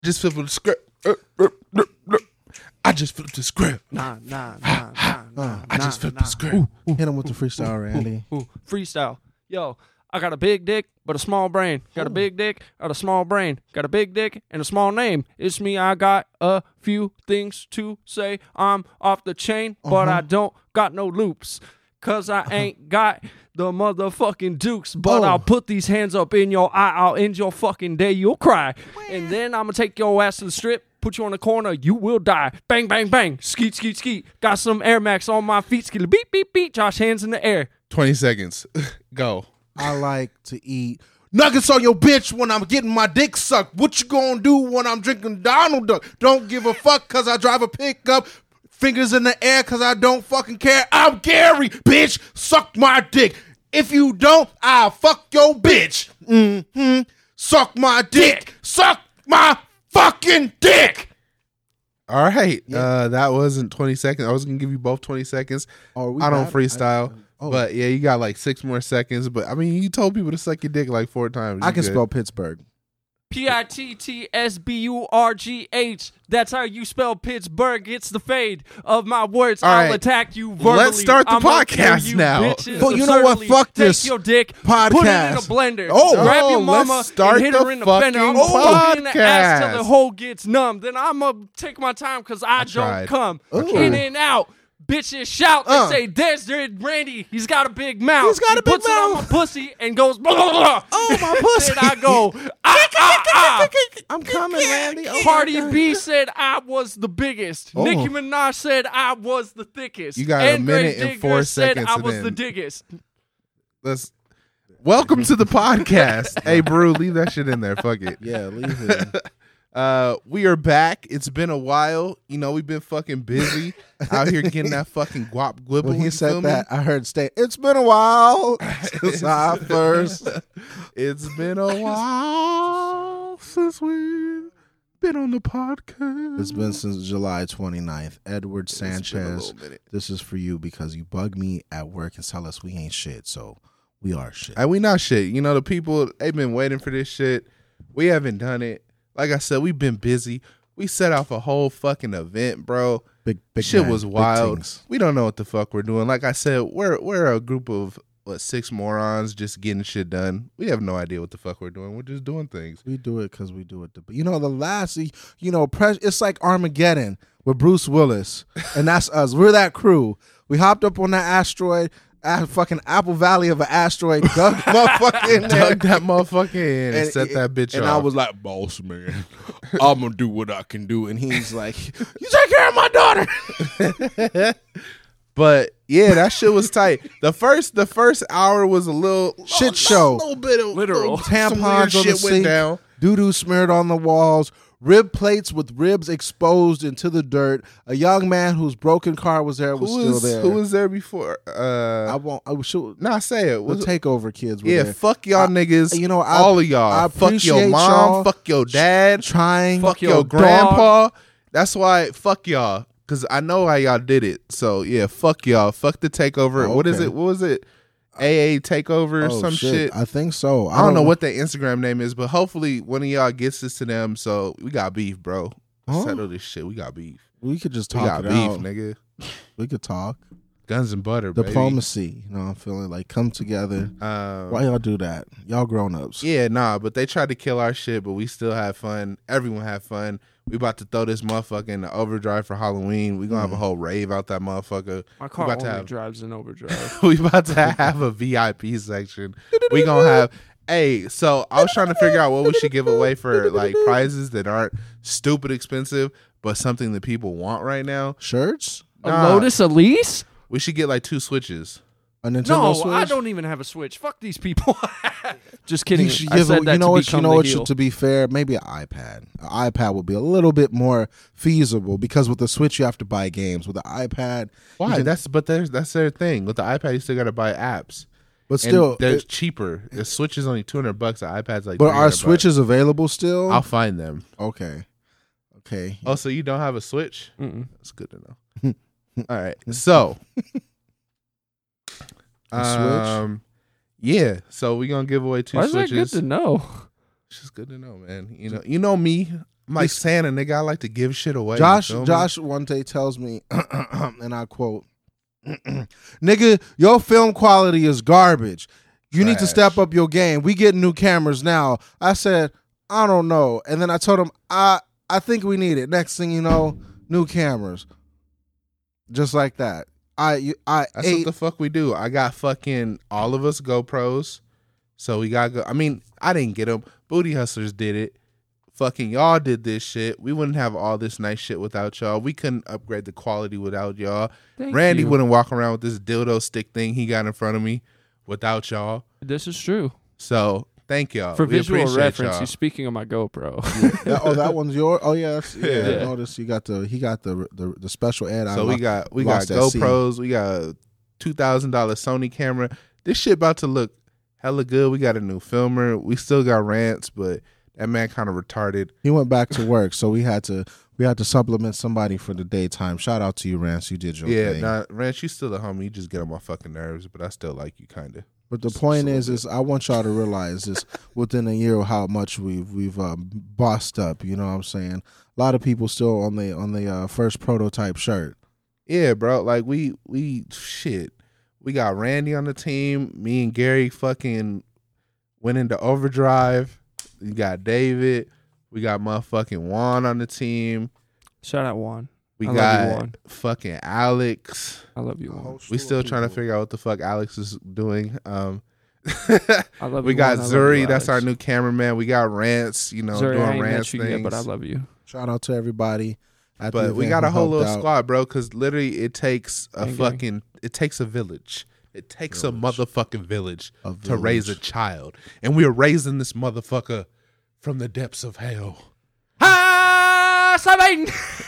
Just flip the script. I just flipped the script. Nah. I just flipped the script. Hit him with the freestyle, Randy. Freestyle. Yo, I got a big dick, but a small brain. Got a big dick, got a small brain. Got a big dick and a small name. It's me, I got a few things to say. I'm off the chain, but I don't got no loops. Cause I ain't got the motherfucking dukes. But I'll put these hands up in your eye. I'll end your fucking day. You'll cry. And then I'm gonna take your ass to the strip. Put you on the corner, you will die. Bang, bang, bang. Skeet, skeet, skeet. Got some Air Max on my feet. Skeet, beep, beep, beep. Josh, hands in the air. 20 seconds. Go. I like to eat nuggets on your bitch when I'm getting my dick sucked. What you gonna do when I'm drinking Donald Duck? Don't give a fuck cause I drive a pickup. Fingers in the air cause I don't fucking care. I'm Gary, bitch. Suck my dick. If you don't, I'll fuck your bitch. Suck my dick. Suck my fucking dick. All right. That wasn't 20 seconds. I was going to give you both 20 seconds. I don't freestyle. But yeah, you got like 6 more seconds. But I mean, you told people to suck your dick like 4 times. I can spell Pittsburgh. Pittsburgh. That's how you spell Pittsburgh. It's the fade of my words. All I'll right. attack you verbally. Let's start the podcast you now. Bitches. Well, you know what? Fuck this Take your dick, podcast. put it in a blender. Oh, grab your let's mama start and hit the her in the fender. I'm fucking gonna fuck in the ass till podcast. the hole gets numb. Then I'm gonna take my time because I don't tried. come. Ooh. In and out. Bitches shout. They say, "There's Randy. He's got a big mouth. He's got a big puts it on my mouth. pussy and goes. Blah, blah, blah. Oh, my pussy. Then I go. I'm coming, Randy. Oh, Cardi B said I was the biggest. Oh. Nicki Minaj said I was the thickest. You got a Andre minute and Digger 4 said seconds I and was then- the diggest. Welcome to the podcast. Hey, Brew, leave that shit in there. Fuck it. Yeah, leave it. We are back. It's been a while. You know, we've been fucking busy out here getting that fucking guap glibble. When he you feel said me? that, I heard it's been a while since I first. It's been a while since we've been on the podcast. It's been since July 29th. Edward It's been a Sanchez, little minute. this is for you because you bug me at work and tell us we ain't shit, so we are shit. And we not shit. You know, the people, they've been waiting for this shit. We haven't done it. Like I said, we've been busy. We set off a whole fucking event, bro. Big Shit man, was big wild. things. We don't know what the fuck we're doing. Like I said, we're a group of 6 morons just getting shit done. We have no idea what the fuck we're doing. We're just doing things. We do it because we do it. You know, the last, it's like Armageddon with Bruce Willis, and that's us. We're that crew. We hopped up on that asteroid, fucking Apple Valley of an asteroid, dug motherfucker in there. Dug that motherfucker in and set that bitch and off. I was like, boss man, I'm gonna do what I can do. And he's like, you take care of my daughter. But yeah, that shit was tight. The first hour was a little Shit show. A little bit of Literal. some weird Tampons on the shit went sink, down. doo-doo smeared on the walls, rib plates with ribs exposed into the dirt. A young man whose broken car was there still there. Who was there before? I won't. I should. Nah, say it. The Was takeover kids were yeah, there. fuck y'all niggas. You know, all of y'all. I Fuck your appreciate mom. y'all Fuck your dad. trying. Fuck your your grandpa. That's why. Fuck y'all. Because I know how y'all did it. So yeah, fuck y'all. Fuck the takeover. Oh, What is okay. it? What was it? AA takeover or some shit. I think so. I don't know what their Instagram name is, but hopefully one of y'all gets this to them. So we got beef, bro. Huh? Settle this shit. We got beef. We could just We talk got it beef, out. nigga. We could talk. Guns and butter, baby. Diplomacy. You know, I'm feeling like come together. Why y'all do that? Y'all grown ups. Yeah, nah, but they tried to kill our shit, but we still had fun. Everyone had fun. We about to throw this motherfucker in the overdrive for Halloween. We gonna have a whole rave out that motherfucker. My car about to only have- drives in overdrive. We about to have a VIP section. We gonna have. Hey, so I was trying to figure out what we should give away for like prizes that aren't stupid expensive, but something that people want right now. Shirts. Nah. A Lotus Elise? We should get like 2 Switches. A Nintendo No, Switch. I don't even have a Switch. Fuck these people. Just kidding. You should I give said that to become the heel. to be fair, maybe an iPad. An iPad would be a little bit more feasible because with the Switch you have to buy games. With the iPad, Why? you can- That's their thing. With the iPad, you still gotta buy apps. but still, and they're cheaper. The Switch is only $200. The iPad's like. but are $300. Switches available still? I'll find them. Okay. Oh, so you don't have a Switch? Mm-mm. That's good to know. All right, so Switch? yeah. So we gonna give away 2 Why is that Switches. good to know? It's just good to know, man. You know me. I'm like Santa, nigga. I like to give shit away. Josh you feel me? one day tells me, and I quote, "Nigga, your film quality is garbage. You need to Trash. step up your game. We getting new cameras now." I said, "I don't know," and then I told him, "I think we need it." Next thing you know, new cameras, just like that. That's what the fuck we do. I got fucking all of us GoPros, so we got go. I mean, I didn't get them. Booty Hustlers did it. Fucking y'all did this shit. We wouldn't have all this nice shit without y'all. We couldn't upgrade the quality without y'all. Thank Randy you. wouldn't walk around with this dildo stick thing he got in front of me without y'all. This is true. So thank y'all. For We visual appreciate reference, y'all. he's speaking on my GoPro. that one's yours. Oh yeah, Yeah. I noticed he got the special ed. So we got lost that scene. GoPros. We got a $2,000 Sony camera. This shit about to look hella good. We got a new filmer. We still got Rants, but that man kind of retarded. He went back to work, so we had to supplement somebody for the daytime. Shout out to you, Rance. You did your Yeah, thing. nah, Rance, you still a homie. You just get on my fucking nerves, but I still like you, kind of. But the point is I want y'all to realize this within a year how much we've bossed up. You know what I'm saying? A lot of people still on the first prototype shirt. Yeah, bro. Like we shit. We got Randy on the team. Me and Gary fucking went into overdrive. We got David. We got motherfucking Juan on the team. Shout out Juan. We I love got you, Juan. fucking Alex. I love you, Juan. We still trying to figure out what the fuck Alex is doing. I love We you, got Juan. I love Zuri. you, That's our Alex. new cameraman. We got Rance. You know, Zuri, I doing ain't Rance met you things. yet, but I love you. Shout out to everybody. At the But we event got a who whole helped little out. squad, bro. Because literally, it takes a Gang, gang. fucking. It takes a village. It takes a motherfucking village to raise a child, and we are raising this motherfucker from the depths of hell. Sabine!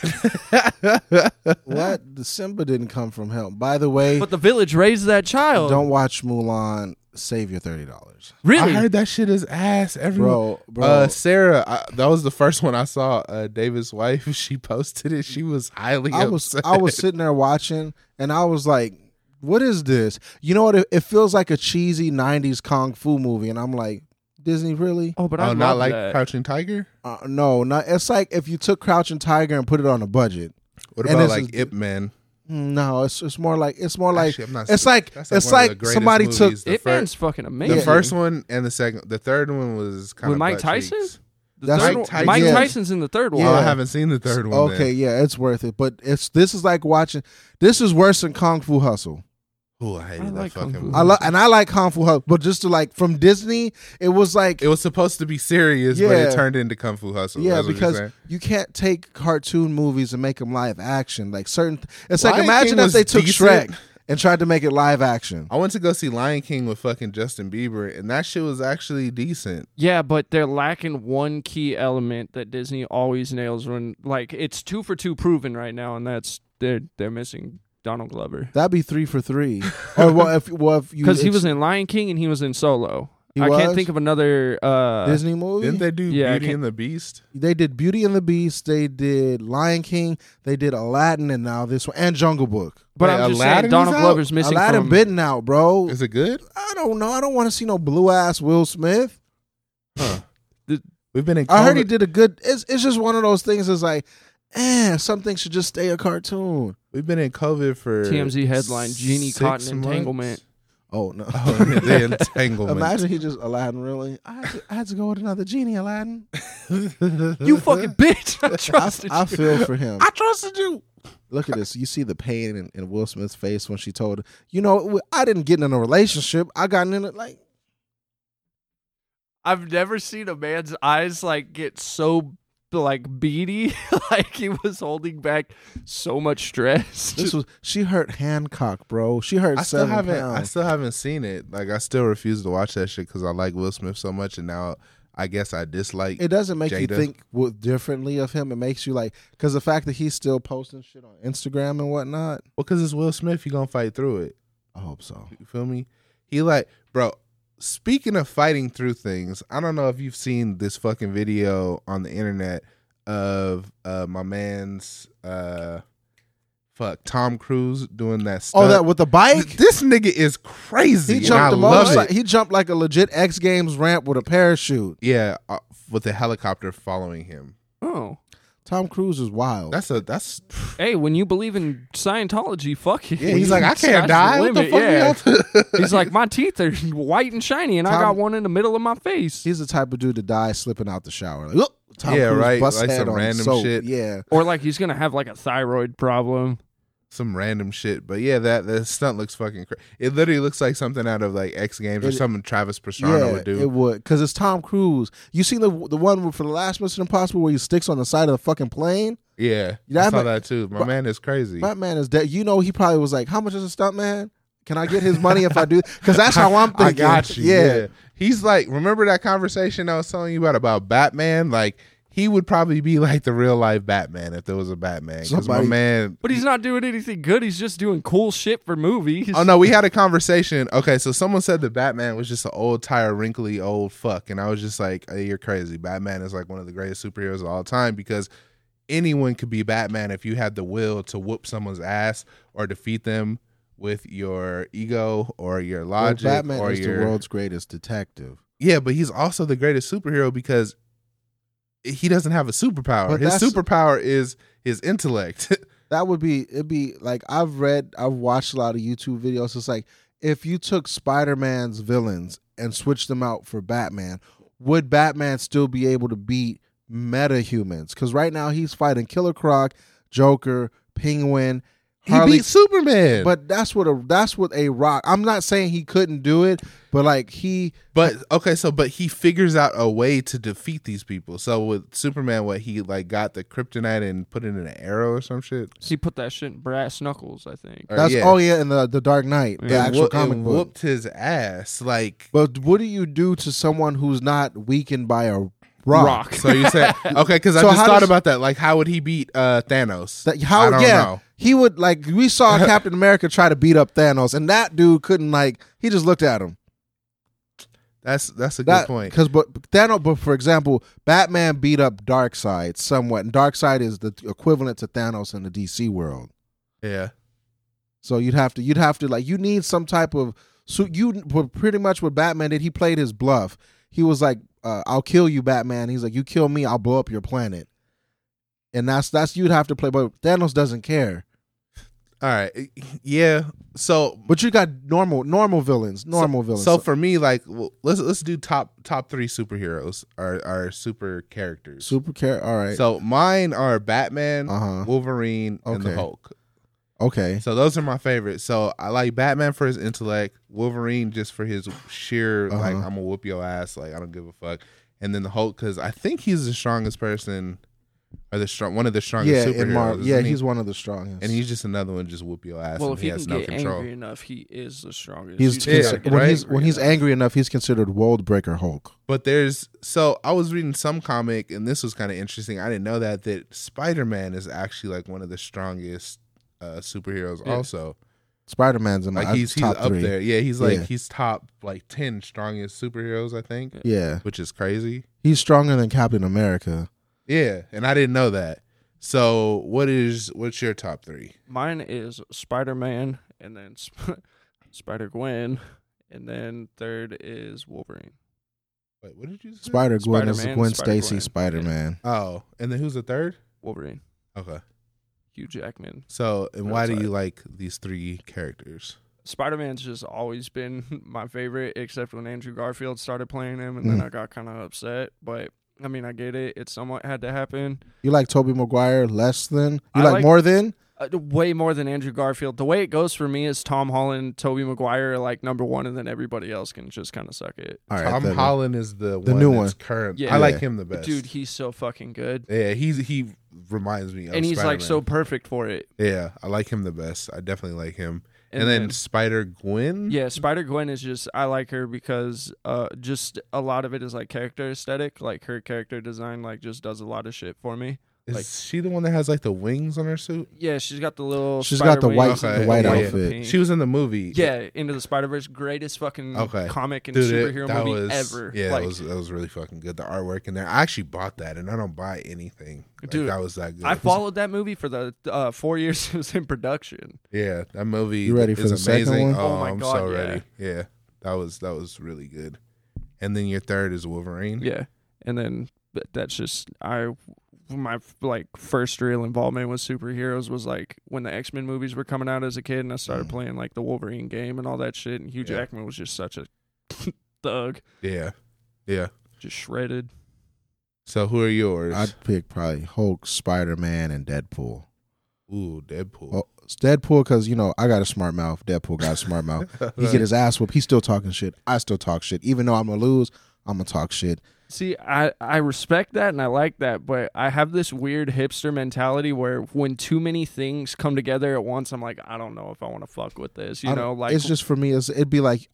What? The Simba didn't come from hell. By the way, But the village raised that child. don't watch Mulan. Save your $30, Really? I heard that shit is ass. Everyone, bro. Sarah, that was the first one I saw. David's wife, she posted it. She was highly upset. I was sitting there watching, and I was like, "What is this?" You know what? It feels like a cheesy '90s kung fu movie, and I'm like, "Disney, really?" Oh, but I Oh, love not like that. Crouching Tiger. No, not. It's like if you took Crouching Tiger and put it on a budget. What And about this like is- Ip Man? No, it's more like Actually, I'm not- it's like that's it's one of the like greatest somebody took. movies. The It Man's fucking amazing. The first one and the third one was kind With of Mike Tyson? The That's- third Mike one- Tyson. Mike Yeah. Tyson's in the third one. Yeah. Oh, I haven't seen the third one. Okay, yeah, it's worth it, but this is like watching. This is worse than Kung Fu Hustle. Oh, I hated I that like fucking Kung Fu. movie. I like Kung Fu Hustle, but just to like from Disney, it was like It was supposed to be serious, but Yeah. it turned into Kung Fu Hustle. yeah, That's what you're because saying? you can't take cartoon movies and make them live action. Like certain, it's like Lion imagine King if was they took decent. Shrek and tried to make it live action. I went to go see Lion King with fucking Justin Bieber, and that shit was actually decent. Yeah, but they're lacking one key element that Disney always nails when like it's 2 for 2 proven right now, and that's they're missing Donald Glover. That'd be 3 for 3. Or if you Because he was in Lion King and he was in Solo. He I was? can't think of another Disney movie. Didn't they do Yeah, I Beauty can't- and the Beast? They did Beauty and the Beast. They did Lion King. They did Aladdin, and now this one and Jungle Book. But Wait, I'm just Aladdin saying Donald is out? Glover's missing Aladdin from bitten out, bro. Is it good? I don't know. I don't want to see no blue ass Will Smith. Huh. The- We've been in. I heard he COVID- did a good. It's just one of those things. It's like, something should just stay a cartoon. We've been in COVID for TMZ headline, Genie 6 caught in months? entanglement. Oh no! Oh, the entanglement. Imagine he just Aladdin. Really, I had to go with another genie, Aladdin. You fucking bitch! I trusted I you. feel for him. I trusted you. Look at this. You see the pain in Will Smith's face when she told her, you know, I didn't get in a relationship. I got in it like, I've never seen a man's eyes like get so like beady, like he was holding back so much stress. she hurt Hancock, bro. She hurt I still 7 haven't. pounds. I still haven't seen it. Like I still refuse to watch that shit because I like Will Smith so much, and now I guess I dislike. It doesn't make you Jada. think differently of him. It makes you like, because the fact that he's still posting shit on Instagram and whatnot. Well, because it's Will Smith, you gonna fight through it. I hope so. You feel me? He like, bro. Speaking of fighting through things, I don't know if you've seen this fucking video on the internet of my man's Tom Cruise doing that stuff. Oh, that with the bike? This nigga is crazy. He and jumped I the love motorcycle. it. He jumped like a legit X Games ramp with a parachute. Yeah, with a helicopter following him. Oh. Tom Cruise is wild. That's Hey, when you believe in Scientology, fuck you. yeah. He's like, I can't Sky's the die. What the limit, fuck? yeah. Yeah. He's like, my teeth are white and shiny, and I Tom- got one in the middle of my face. He's the type of dude to die slipping out the shower. Like, "Oop," Tom Yeah, Cruise right. busts Like head some on random soap. shit. Yeah. Or like he's gonna have like a thyroid problem. Some random shit, but yeah, that stunt looks fucking crazy. It literally looks like something out of like X Games or something Travis Pastrana would do. It would, because it's Tom Cruise. You seen the one for the last Mission Impossible where he sticks on the side of the fucking plane? Yeah, That I saw ma- that too. My man is crazy. That man is dead. You know, he probably was like, "How much is a stunt man? Can I get his money if I do?" Because that's how I'm thinking. I got you. Yeah. He's like, remember that conversation I was telling you about Batman? Like, he would probably be like the real life Batman if there was a Batman. Because my Somebody- man. But he's not doing anything good. He's just doing cool shit for movies. Oh no, we had a conversation. Okay, so someone said that Batman was just an old, tired, wrinkly old fuck, and I was just like, hey, "You're crazy. Batman is like one of the greatest superheroes of all time because anyone could be Batman if you had the will to whoop someone's ass or defeat them with your ego or your Well, logic Batman or is your the world's greatest detective. yeah. But he's also the greatest superhero because he doesn't have a superpower. But His that's- superpower is his intellect. That would be, it'd be like, I've watched a lot of YouTube videos. It's like, if you took Spider-Man's villains and switched them out for Batman, would Batman still be able to beat meta-humans? Because right now he's fighting Killer Croc, Joker, Penguin, He Harley. beat Superman. But that's what a Rock. I'm not saying he couldn't do it, but like But he figures out a way to defeat these people. So with Superman, what he like got the kryptonite and put it in an arrow or some shit. He put that shit in brass knuckles, I think. Or, that's yeah. in the Dark Knight, the Yeah. actual comic book. Whooped his ass. Like But what do you do to someone who's not weakened by a rock? so you said okay, because I So just how thought does- about that. Like how would he beat Thanos? How? I don't Yeah, know. he would like. We saw Captain America try to beat up Thanos, and that dude couldn't like. He just looked at him. That's a good point. Because but Thanos. But for example, Batman beat up Darkseid somewhat, and Darkseid is the equivalent to Thanos in the DC world. Yeah. So you'd have to like, you need some type of. So pretty much what Batman did, he played his bluff. He was like, "I'll kill you, Batman." He's like, "You kill me, I'll blow up your planet." And that's you'd have to play, but Thanos doesn't care. All right. Yeah. So But you got normal villains, villains. So for me, like, well, let's do top three superheroes, our super characters. All right. So mine are Batman, Uh-huh. Wolverine, and the Okay. Hulk. Okay. So those are my favorites. So I like Batman for his intellect, Wolverine just for his sheer like I'm gonna whoop your ass, like I don't give a fuck, and then the Hulk because I think he's the strongest person or one of the strongest Yeah, superheroes. in Marvel. isn't Yeah, he? he's one of the strongest. and he's just another one just whoop your ass. Well, and if he he has can no get control. angry enough, he is the strongest. he's You just Yeah, gotta get when right? he's enough. angry enough, he's considered World Breaker Hulk. But I was reading some comic and this was kind of interesting. I didn't know that Spider-Man is actually like one of the strongest superheroes. Yeah. Also, Spider-Man's in my like he's top up 3. there. Yeah, he's Yeah. he's top like 10 strongest superheroes. I think. Yeah, Which is crazy. he's stronger than Captain America. Yeah, and I didn't know that. So, what's your top 3? Mine is Spider-Man, and then Spider-Gwen, and then third is Wolverine. Wait, what did you say? Spider-Gwen is Spider-Man, Gwen Spider-Gwen. Stacy Spider-Man. Oh, and then who's the third? Wolverine. Okay. Hugh Jackman. So, and why do Outside. you like these 3 characters? Spider-Man's just always been my favorite, except when Andrew Garfield started playing him, and then I got kind of upset. But I mean, I get it; it somewhat had to happen. You like Tobey Maguire less than? You I like like- more than? Way more than Andrew Garfield. The way it goes for me is Tom Holland, Tobey Maguire, are like number one, and then everybody else can just kind of suck it. All right, Tom then. Holland is the new one one. that's current. Yeah. I like Yeah. him the best. Dude, he's so fucking good, Yeah, he reminds me of and he's like Spider-Man. so perfect for it. Yeah, I like him the best. I definitely like him. And then Spider-Gwen? yeah, Spider-Gwen is just, I like her because just a lot of it is like character aesthetic. Like her character design like just does a lot of shit for me. Is like- she the one that has like the wings on her suit? Yeah, she's got the little. She's got the spider white- wings the and white yellow outfit. pink. She was in the movie. Yeah, Into the Spider-Verse, greatest fucking Okay. comic and Dude, superhero that movie was ever. Yeah, like, that was really fucking good. The artwork in there. I actually bought that, and I don't buy anything. Like, Dude, that was that good. I followed that movie for the 4 years it was in production. Yeah, that movie. You ready for is the second amazing. one? Oh, Oh my I'm God, so yeah. ready. Yeah, that was really good. And then your third is Wolverine. Yeah, and then that's just my like first real involvement with superheroes was like when the X-Men movies were coming out as a kid, and I started playing like the Wolverine game and all that shit. And Hugh Jackman was just such a thug. Yeah. Just shredded. So who are yours? I'd pick probably Hulk, Spider-Man, and Deadpool. Ooh, Deadpool. Well, it's Deadpool because, you know, I got a smart mouth. Deadpool got a smart mouth. He get his ass whooped. He's still talking shit. I still talk shit. Even though I'm going to lose, I'm going to talk shit. See, I respect that and I like that, but I have this weird hipster mentality where when too many things come together at once, I'm like, I don't know if I want to fuck with this. You know, like it's just for me. It'd be like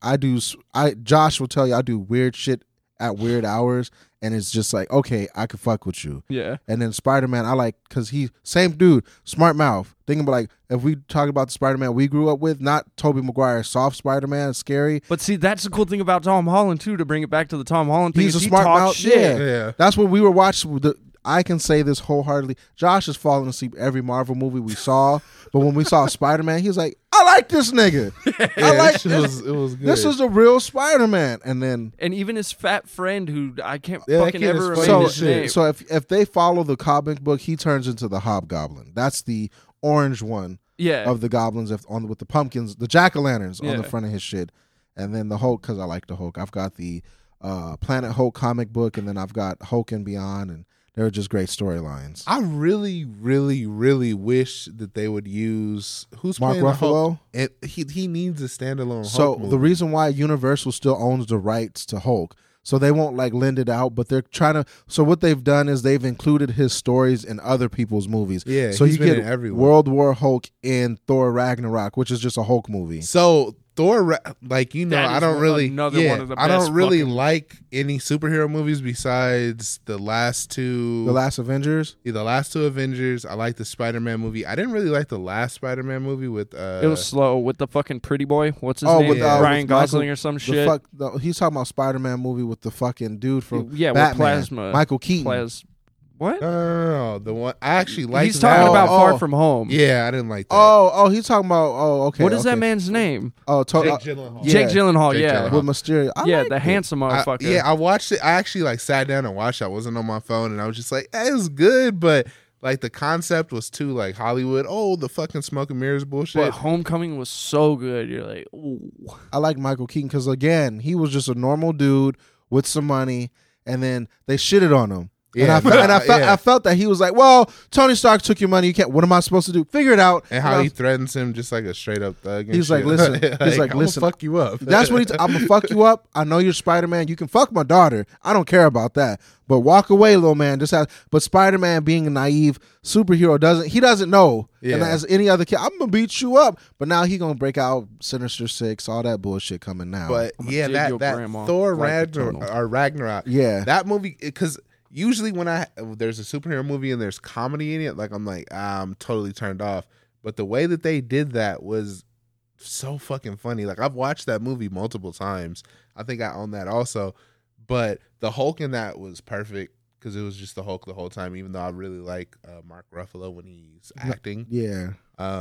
Josh will tell you I do weird shit at weird hours, and it's just like, okay, I could fuck with you. Yeah. And then Spider-Man, I like because he same dude, smart mouth. Thinking about like if we talk about the Spider-Man we grew up with, not Tobey Maguire, soft Spider-Man, scary. But see, that's the cool thing about Tom Holland too. To bring it back to the Tom Holland thing, He's a is he smart talks mouth. shit. Yeah. That's what we were watching. I can say this wholeheartedly. Josh has fallen asleep every Marvel movie we saw, but when we saw Spider-Man, he was like, "I like this nigga. I like this. It was good. This is a real Spider-Man." And then, And even his fat friend, who I can't Yeah, that fucking kid ever is remember funny his as shit. name. so if they follow the comic book, he turns into the Hobgoblin. That's the orange one Yeah. of the goblins with the pumpkins, the jack-o'-lanterns on Yeah. the front of his shit. And then the Hulk, because I like the Hulk. I've got the Planet Hulk comic book, and then I've got Hulk and Beyond, and they're just great storylines. I really, really, really wish that they would use who's Mark playing the Hulk? Ruffalo? And he needs a standalone. So Hulk movie. the reason why Universal still owns the rights to Hulk, so they won't like lend it out, but they're trying to. So what they've done is they've included his stories in other people's movies. Yeah, so he's you been get in everyone. World War Hulk in Thor Ragnarok, which is just a Hulk movie. So Thor, like you know, That I is don't really. another Yeah, one of the I don't best really fucking- like any superhero movies besides the last two. The last Avengers. The last two Avengers. I like the Spider-Man movie. I didn't really like the last Spider-Man movie with. It was slow with the fucking pretty boy. What's his Oh, name? with, Ryan with Gosling Michael- or some the shit. he's talking about Spider-Man movie with the fucking dude from Yeah, with Batman, Plasma. Michael Keaton. What? No, the one I actually like. He's talking about Oh, Far oh. From Home. Yeah, I didn't like that. He's talking about. Oh, okay. What is that okay. man's name? Oh, Jake Gyllenhaal. yeah. Jake Gyllenhaal. Jake Yeah. Gyllenhaal. with Mysterio. I Yeah, liked the it. handsome motherfucker. Yeah, I watched it. I actually like sat down and watched it. I wasn't on my phone, and I was just like, it was good, but like the concept was too like Hollywood. Oh, the fucking smoke and mirrors bullshit. But Homecoming was so good. You're like, ooh. I like Michael Keaton because again, he was just a normal dude with some money, and then they shitted on him. Yeah, I felt that he was like, well, Tony Stark took your money. You can't. What am I supposed to do? Figure it out. And how he threatens him just like a straight up thug. And He's like, shit. listen. He's like, "I'ma listen. fuck you up. That's what I'm gonna fuck you up. I know you're Spider-Man. You can fuck my daughter. I don't care about that. But walk away, little man. But Spider-Man, being a naive superhero, doesn't know. Yeah. And as any other kid, I'm gonna beat you up. But now he gonna break out Sinister Six, all that bullshit coming now. But yeah, dig your that grandma Thor like paternal. Ragnarok. yeah, That movie, because usually when there's a superhero movie and there's comedy in it, like I'm like, I'm totally turned off. But the way that they did that was so fucking funny. Like I've watched that movie multiple times. I think I own that also. But the Hulk in that was perfect because it was just the Hulk the whole time. Even though I really like Mark Ruffalo when he's acting. yeah.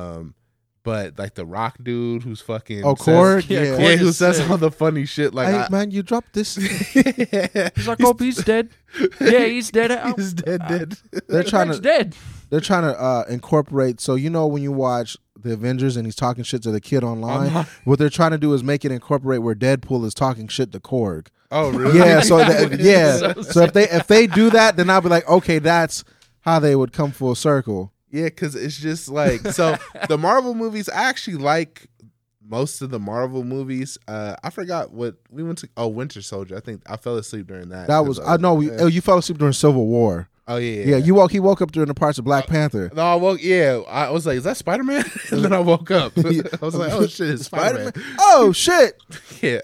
But like the Rock dude who's fucking Korg, Yeah, yeah. Korg. yeah, who is says sick. all the funny shit like Hey man, you dropped this. He's like, oh, he's dead. Yeah, he's dead. he's dead. They're trying He's to dead. incorporate. So you know when you watch the Avengers and he's talking shit to the kid online, what they're trying to do is make it incorporate where Deadpool is talking shit to Korg. Oh really? Yeah, so yeah. So So if they do that, then I'll be like, okay, that's how they would come full circle. Yeah, because it's just like so the Marvel movies. I actually like most of the Marvel movies. I forgot what we went to. Oh, Winter Soldier. I think I fell asleep during that. That was I know you fell asleep during Civil War. Oh yeah, Yeah, he woke up during the parts of Black Panther. No, I woke. Yeah, I was like, "Is that Spider-Man?" And then I woke up. I was like, "Oh shit, it's Spider-Man." Oh shit! Yeah.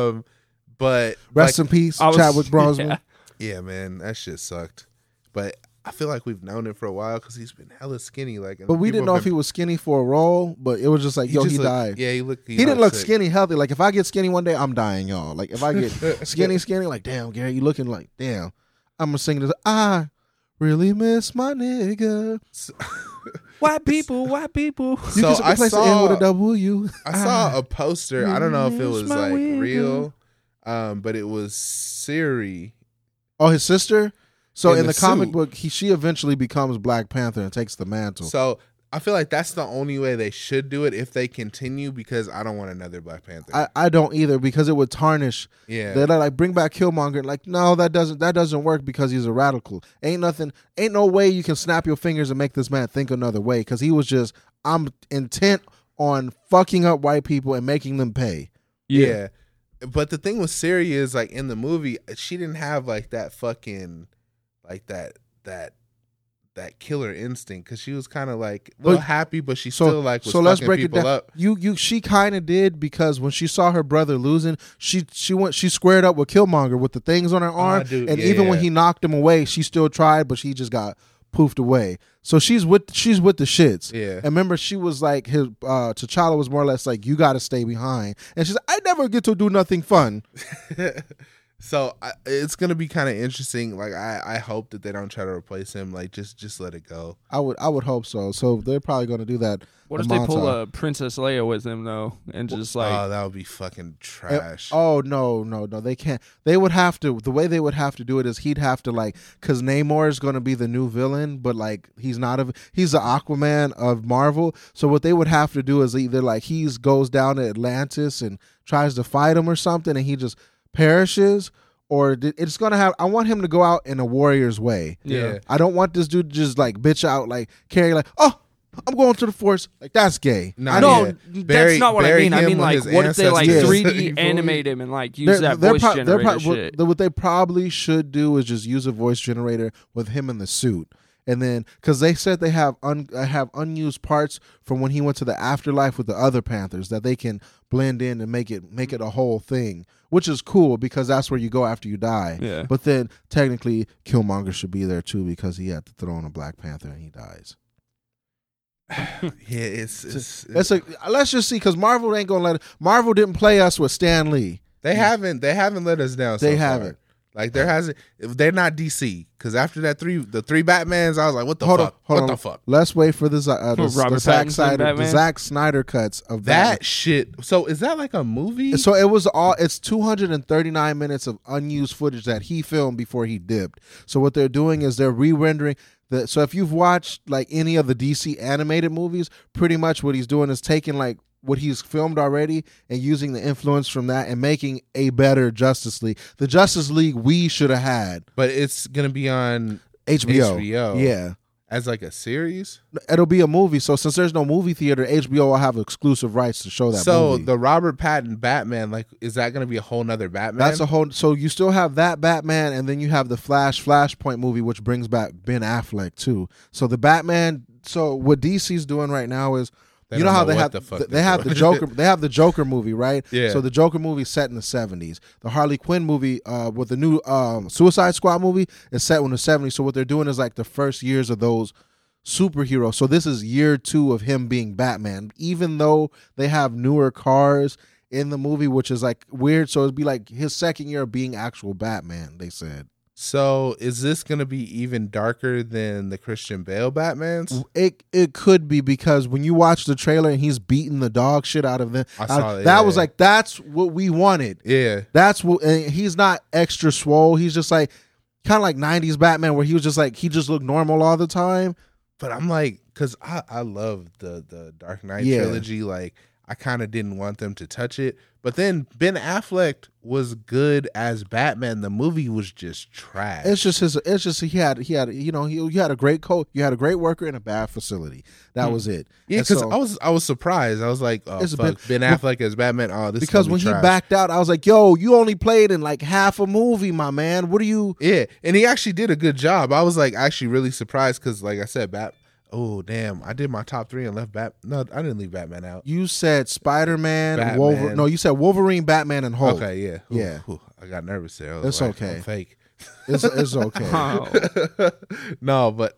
But Rest like, in peace, I was- Chadwick Boseman. yeah. yeah, man, that shit sucked. But I feel like we've known it for a while because he's been hella skinny. Like, But we didn't know if he was skinny for a role. But it was just like, he died. Yeah, he looked. He didn't look sick. skinny, healthy. Like if I get skinny one day, I'm dying, y'all. Like if I get skinny, like damn, Gary, you looking like damn. I'm gonna sing this. I really miss my nigga. White people, white people. You So can I replace the N with a saw. W. I saw a poster. I don't know if it was Miss my like wiggle. real, but it was Siri. Oh, his sister. So in in the comic suit. book, she eventually becomes Black Panther and takes the mantle. So I feel like that's the only way they should do it if they continue, because I don't want another Black Panther. I don't either, because it would tarnish. Yeah. They're like, bring back Killmonger. Like, no, that doesn't work because he's a radical. Ain't no way you can snap your fingers and make this man think another way, because he was just, I'm intent on fucking up white people and making them pay. Yeah. But the thing with Siri is, like, in the movie, she didn't have like that fucking like that killer instinct, because she was kind of like a little happy, but she still like was let's fucking break it people down. up. She kind of did, because when she saw her brother losing, she squared up with Killmonger with the things on her arm, dude, and yeah, even when yeah. he knocked him away, she still tried, but she just got poofed away. So she's with the shits. Yeah. And remember, she was like, his T'Challa was more or less like, you got to stay behind, and she's like, I never get to do nothing fun. So it's gonna be kind of interesting. Like I hope that they don't try to replace him. Like just let it go. I would hope so. So they're probably going to do that. What if they pull a Princess Leia with him though, and just like, oh, that would be fucking trash. Oh no, they can't. They would have to. The way they would have to do it is he'd have to like, because Namor is going to be the new villain, but like he's not he's the Aquaman of Marvel. So what they would have to do is either like he goes down to Atlantis and tries to fight him or something, and he just perishes, or it's gonna have. I want him to go out in a warrior's way. Yeah. I don't want this dude to just like bitch out, like carry like, oh, I'm going to the Force. Like, that's gay. Nah, no, yeah. that's not what I mean. I him mean, with like, his what if they like ancestors. 3D animate him and like use that voice generator shit? What they probably should do is just use a voice generator with him in the suit. And then, because they said they have unused parts from when he went to the afterlife with the other Panthers that they can blend in and make it a whole thing, which is cool because that's where you go after you die. Yeah. But then technically Killmonger should be there too, because he had to throw in a Black Panther and he dies. Yeah, it's Let's just see, because Marvel ain't gonna let it. Marvel didn't play us with Stan Lee. they haven't let us down. So They far. haven't. Like there hasn't. They're not DC, because after the three Batmans, I was like, what the Hold fuck? on. What the fuck? Let's wait for the Robert Zack Pattinson Batman? Zack Snyder cuts of That shit. So is that like a movie? So it's 239 minutes of unused footage that he filmed before he dipped. So what they're doing is they're re-rendering so if you've watched like any of the DC animated movies, pretty much what he's doing is taking like what he's filmed already and using the influence from that and making a better Justice League. The Justice League we should have had. But it's gonna be on HBO. Yeah. as like a series. It'll be a movie. So since there's no movie theater, HBO will have exclusive rights to show that movie. So the Robert Pattinson Batman, like, is that going to be a whole nother Batman? That's a whole. So you still have that Batman, and then you have the Flashpoint movie, which brings back Ben Affleck too. So the Batman. So what DC's doing right now is, They you know don't how know they what have the fuck they they're have the doing. Joker. They have the Joker movie, right? Yeah. So the Joker movie is set in the 70s. The Harley Quinn movie, with the new Suicide Squad movie, is set in the 70s. So what they're doing is like the first years of those superheroes. So this is year 2 of him being Batman, even though they have newer cars in the movie, which is like weird. So it'd be like his second year of being actual Batman, they said. So is this going to be even darker than the Christian Bale Batmans? It could be, because when you watch the trailer and he's beating the dog shit out of them, I saw it, that yeah. was like, that's what we wanted. Yeah. That's what, and he's not extra swole. He's just like kind of like 90s Batman, where he was just like, he just looked normal all the time. But I'm like, because I love the Dark Knight Yeah. trilogy. Like, I kind of didn't want them to touch it. But then Ben Affleck was good as Batman. The movie was just trash. It's just he had you know, you had a great coach, you had a great worker in a bad facility. That was it. Yeah, And because so- I was surprised. I was like, oh, It's fuck, Ben Affleck as Batman. Oh, this because is when gonna be he trash. backed out, I was like, yo, you only played in like half a movie, my man. What are you? Yeah, and he actually did a good job. I was like actually really surprised because, like I said, oh damn, I did my top 3 and left No, I didn't leave Batman out. You said Spider-Man, Batman. Wolverine. No, you said Wolverine, Batman, and Hulk. Okay, yeah, Yeah. Ooh, I got nervous there. I was It's like, okay. I'm fake. It's okay. Oh, No, but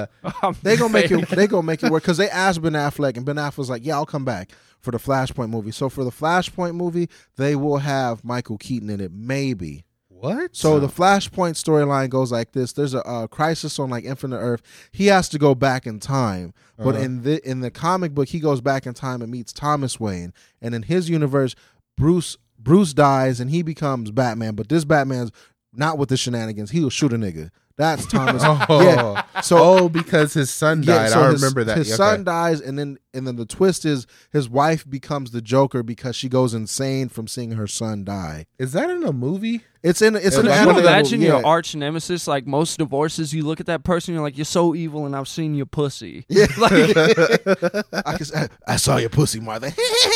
They gonna make it work, because they asked Ben Affleck, and Ben Affleck was like, yeah, I'll come back for the Flashpoint movie. So for the Flashpoint movie, they will have Michael Keaton in it, maybe. what? So the Flashpoint storyline goes like this: there's a crisis on like Infinite Earth. He has to go back in time, but in the comic book, he goes back in time and meets Thomas Wayne. And in his universe, Bruce dies and he becomes Batman. But this Batman's not with the shenanigans. He'll shoot a nigga. That's Thomas. Oh, Yeah. So because his son yeah, died. so I his- remember that. His Okay. son dies, and then the twist is his wife becomes the Joker because she goes insane from seeing her son die. Is that in a movie? It's in Could an you Could you animated imagine movie, your yeah. arch nemesis? Like most divorces, you look at that person, you're like, you're so evil, and I've seen your pussy. Yeah. Like, I saw your pussy, Martha.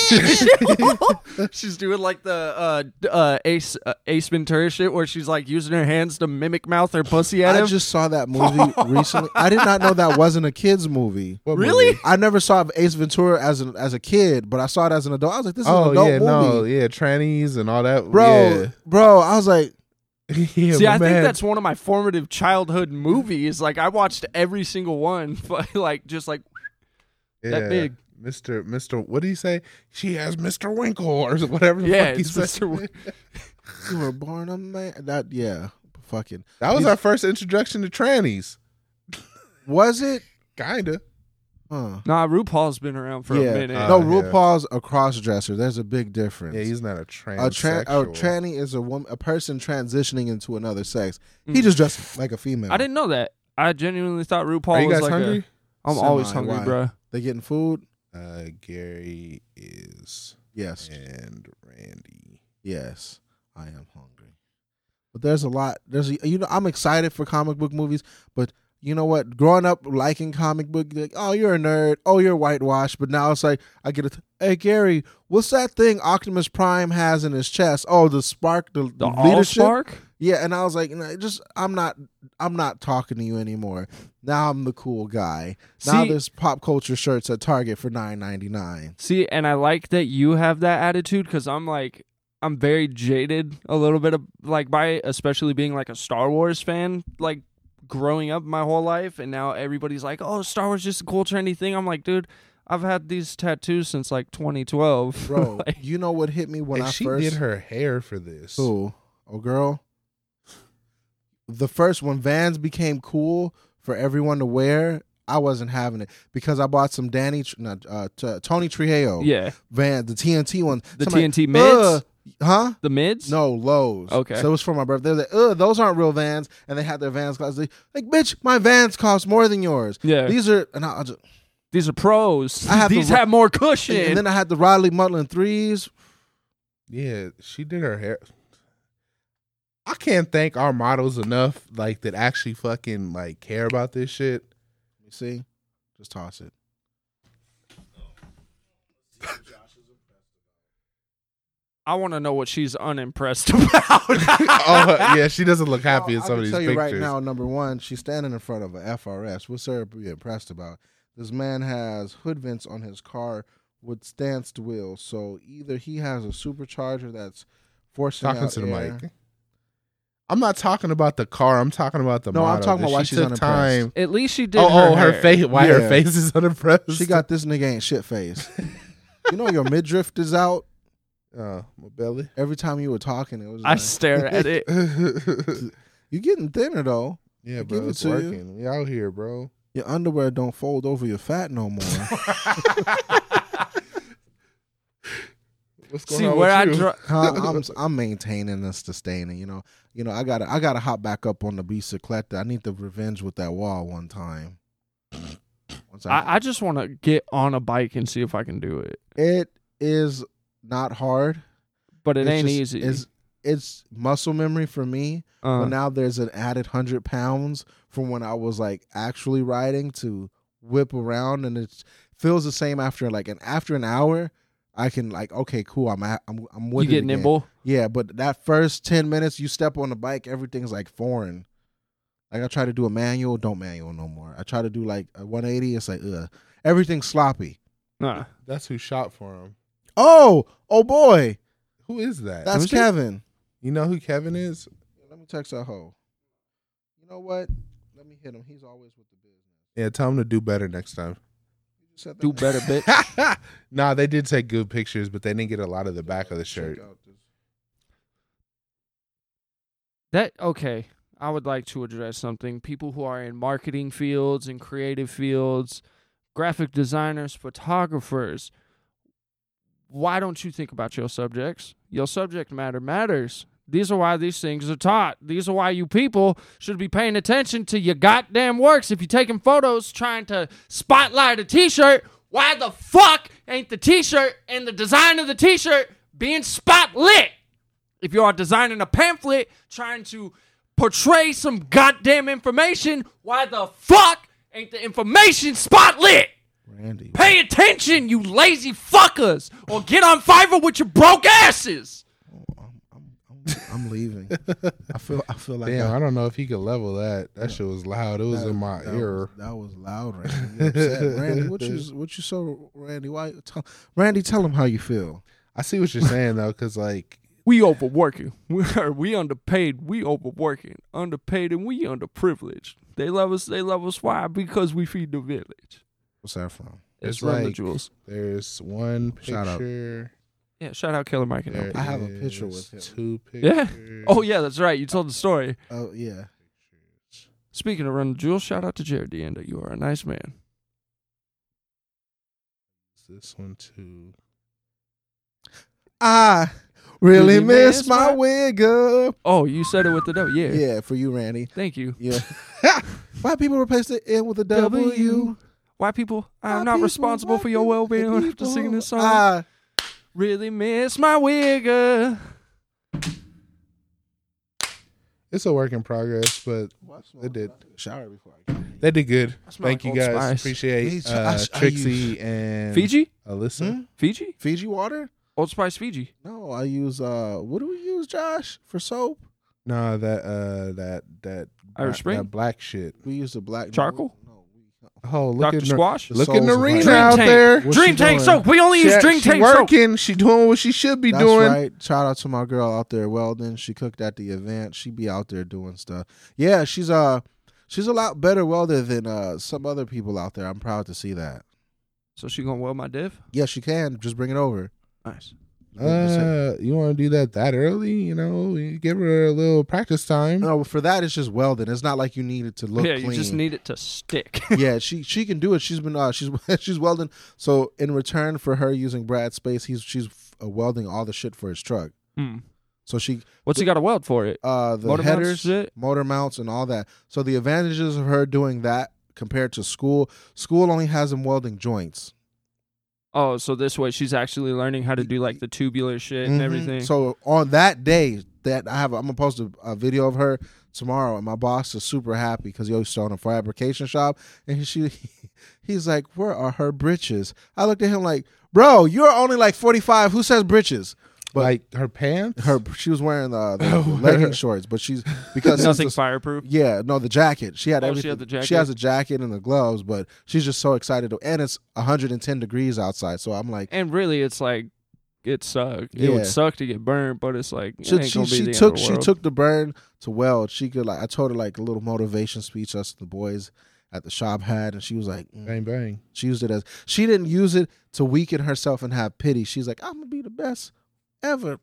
she's doing like the Ace Ventura shit, where she's like using her hands to mimic mouth her pussy at I him. just saw that movie recently. I did not know that wasn't a kids movie. What Really? movie? I never saw Ace Ventura as a kid, but I saw it as an adult. I was like, this is an Oh adult yeah, movie. no, yeah, trannies and all that, Bro, I was like, Yeah, yeah See, my I think man. that's one of my formative childhood movies. Like I watched every single one, but like just like that big. Mr. What did he say? She has Mr. Winkle or whatever. The Yeah, fuck he it's said. Mr. Win- you were born a man. That, yeah, fucking. That was our first introduction to trannies. Was it? Kinda. Huh. Nah, RuPaul's been around for Yeah. a minute. No, yeah. RuPaul's a cross dresser. There's a big difference. Yeah, he's not a a transsexual. tranny is a person transitioning into another sex. He just dresses like a female. I didn't know that. I genuinely thought RuPaul Are you was guys like hungry? I'm always Semi, hungry, why? bro. They getting food? Gary is Yes. and Randy. Yes, I am hungry. But there's a lot. I'm excited for comic book movies, but you know what? Growing up liking comic book, like, oh, you're a nerd. Oh, you're whitewashed. But now it's like I get it. Hey, Gary, what's that thing Optimus Prime has in his chest? Oh, the spark, the The leadership. Allspark? Yeah, and I was like, I'm not talking to you anymore. Now I'm the cool guy. Now See- there's pop culture shirts at Target for $9.99. See, and I like that you have that attitude because I'm very jaded a little bit of like by it, especially being like a Star Wars fan, like growing up my whole life, and now everybody's like, "Oh, Star Wars is just a cool trendy thing." I'm like, dude, I've had these tattoos since like 2012, Bro, Like, you know what hit me when And I she first did her hair for this. Who? Oh, girl. The first when Vans became cool for everyone to wear, I wasn't having it because I bought some Tony Trejo yeah, Vans, the TNT ones. the Somebody, TNT mids, huh? the mids. No, Lowe's. Okay. So it was for my birthday. They're like, those aren't real Vans. And they had their Vans cost. Like, bitch, my Vans cost more than yours. Yeah. These are, and I just, These are pros. I have These the- have more cushion. and then I had the Riley Mutlin 3s. Yeah, she did her hair. I can't thank our models enough, like that actually fucking like care about this shit. You see? Just toss it. I want to know what she's unimpressed about. Oh yeah, she doesn't look happy in I some of can these tell pictures. you right now, number one, she's standing in front of a FRS. What's her to be impressed about? This man has hood vents on his car with stance wheels. So either he has a supercharger that's forcing Talking out to the air. mic. I'm not talking about the car. I'm talking about the No, I'm model. talking about why She she's took unimpressed. time. At least she did. Oh, her hair. face. Why her Yeah. face is unimpressed? She got this nigga ain't shit face. You know your midriff is out. my belly. Every time you were talking, it was. I stare at it. You're getting thinner though. Yeah, I bro, give it it's to you. working. We out here, bro. Your underwear don't fold over your fat no more. What's going See on where I with you? I'm maintaining and sustaining. You know. I gotta hop back up on the bicicleta. I need the revenge with that wall one time. Once I just want to get on a bike and see if I can do it, it is not hard. but it It's ain't just- easy. It's muscle memory for me. But now there's an added 100 pounds from when I was like actually riding to whip around, and it feels the same after an hour. I can like, okay, cool. I'm with you it get again. nimble. Yeah, but that first 10 minutes you step on the bike, everything's like foreign. Like I try to do a manual, don't manual no more. I try to do like a 180, it's like everything's sloppy. Nah. That's who shot for him. Oh boy, Who is that? that's Who's it? Kevin. You know who Kevin is? Let me text that hoe. You know what? Let me hit him. He's always with the business. Yeah, tell him to do better next time. You just said that Do name. better, bitch. Nah, they did take good pictures, but they didn't get a lot of the back of the shirt. Check out this. Okay. I would like to address something. People who are in marketing fields and creative fields, graphic designers, photographers. Why don't you think about your subjects? Your subject matter matters. These are why these things are taught. These are why you people should be paying attention to your goddamn works. If you're taking photos trying to spotlight a t-shirt, why the fuck ain't the t-shirt and the design of the t-shirt being spotlit? If you are designing a pamphlet trying to portray some goddamn information, why the fuck ain't the information spotlit? Randy, Pay attention, you lazy fuckers, or get on Fiverr with your broke asses. I'm leaving. I feel like Damn, I don't know if he could level that. That shit was loud. It was in my ear. That was loud, Randy. You upset. Randy, what you so Randy? Why? Randy, tell him how you feel. I see what you're saying though, because like We overworking. We underpaid. We overworking. Underpaid and we underprivileged. They love us. They love us. Why? Because we feed the village. What's that from? It's It's Run the like- Jewels. there's one Shout out. picture. Yeah, shout out Killer Mike and There LP. I have a picture is with him. 2 pictures. Yeah. Oh, yeah, that's right. You told the story. Oh yeah. Speaking of Run the Jewels, shout out to Jared Deanda. You are a nice man. This one too. I really Really miss miss my my- wig up. Oh, you said it with the W. Yeah. Yeah, for you, Randy. Thank you. Yeah. Why people replace the N with a W? White people, I'm White not people, responsible white for your people, well-being white after singing this song. I Really miss my wigger. It's a work in progress, but they did. shower before I go. They did good. smell Thank like you Old guys. Spice. Appreciate Me too. I Trixie use- and Fiji? Alyssa. Hmm? Fiji? Fiji water? Old Spice Fiji. No, I use what do we use, Josh, for soap? No, that Irish Spring? that black shit. We use the black Charcoal? No, Oh, look Dr. at Squash? look The at souls of Narina her. out Dream Tank. there. What's Dream she Tank doing? soap. We only use Dream She Tank soap. working. She doing what she should be That's doing. right. Shout out to my girl out there, Weldon. She cooked at the event. She be out there doing stuff. Yeah, she's a lot better welder than some other people out there. I'm proud to see that. So she gonna weld my div? Yes, she can. Just bring it over. Nice. You want to do that early? You know, you give her a little practice time. No, for that it's just welding. It's not like you need it to look Yeah, clean. you just need it to stick. Yeah, she can do it. She's been she's welding. So in return for her using Brad's space, she's welding all the shit for his truck. So she What's he got to weld for it? the Motor mounts headers, shit? motor mounts, and all that. So the advantages of her doing that compared to school only has them welding joints. Oh, so this way she's actually learning how to do like the tubular shit and Mhm. everything. So on that day that I'm gonna post a video of her tomorrow, and my boss is super happy because he always own a fabrication shop, and he's like, "Where are her britches?" I looked at him like, "Bro, you're only like 45. Who says britches?" But Like her pants. she was wearing the legging shorts, but she's because Nothing since the- fireproof. Yeah, no, the jacket. She had Oh, she everything. had the jacket? She has a jacket and the gloves, but she's just so excited. And it's 110 degrees outside, so I'm like, And really, it's like it sucked. It Yeah. would suck to get burned, but it's like it she, ain't she, gonna be she the took end of the she world. took the burn to weld. She could like I told her like a little motivation speech us the boys at the shop had, and she was like, Bang bang. she used it as she didn't use it to weaken herself and have pity. She's like, I'm gonna be the best ever.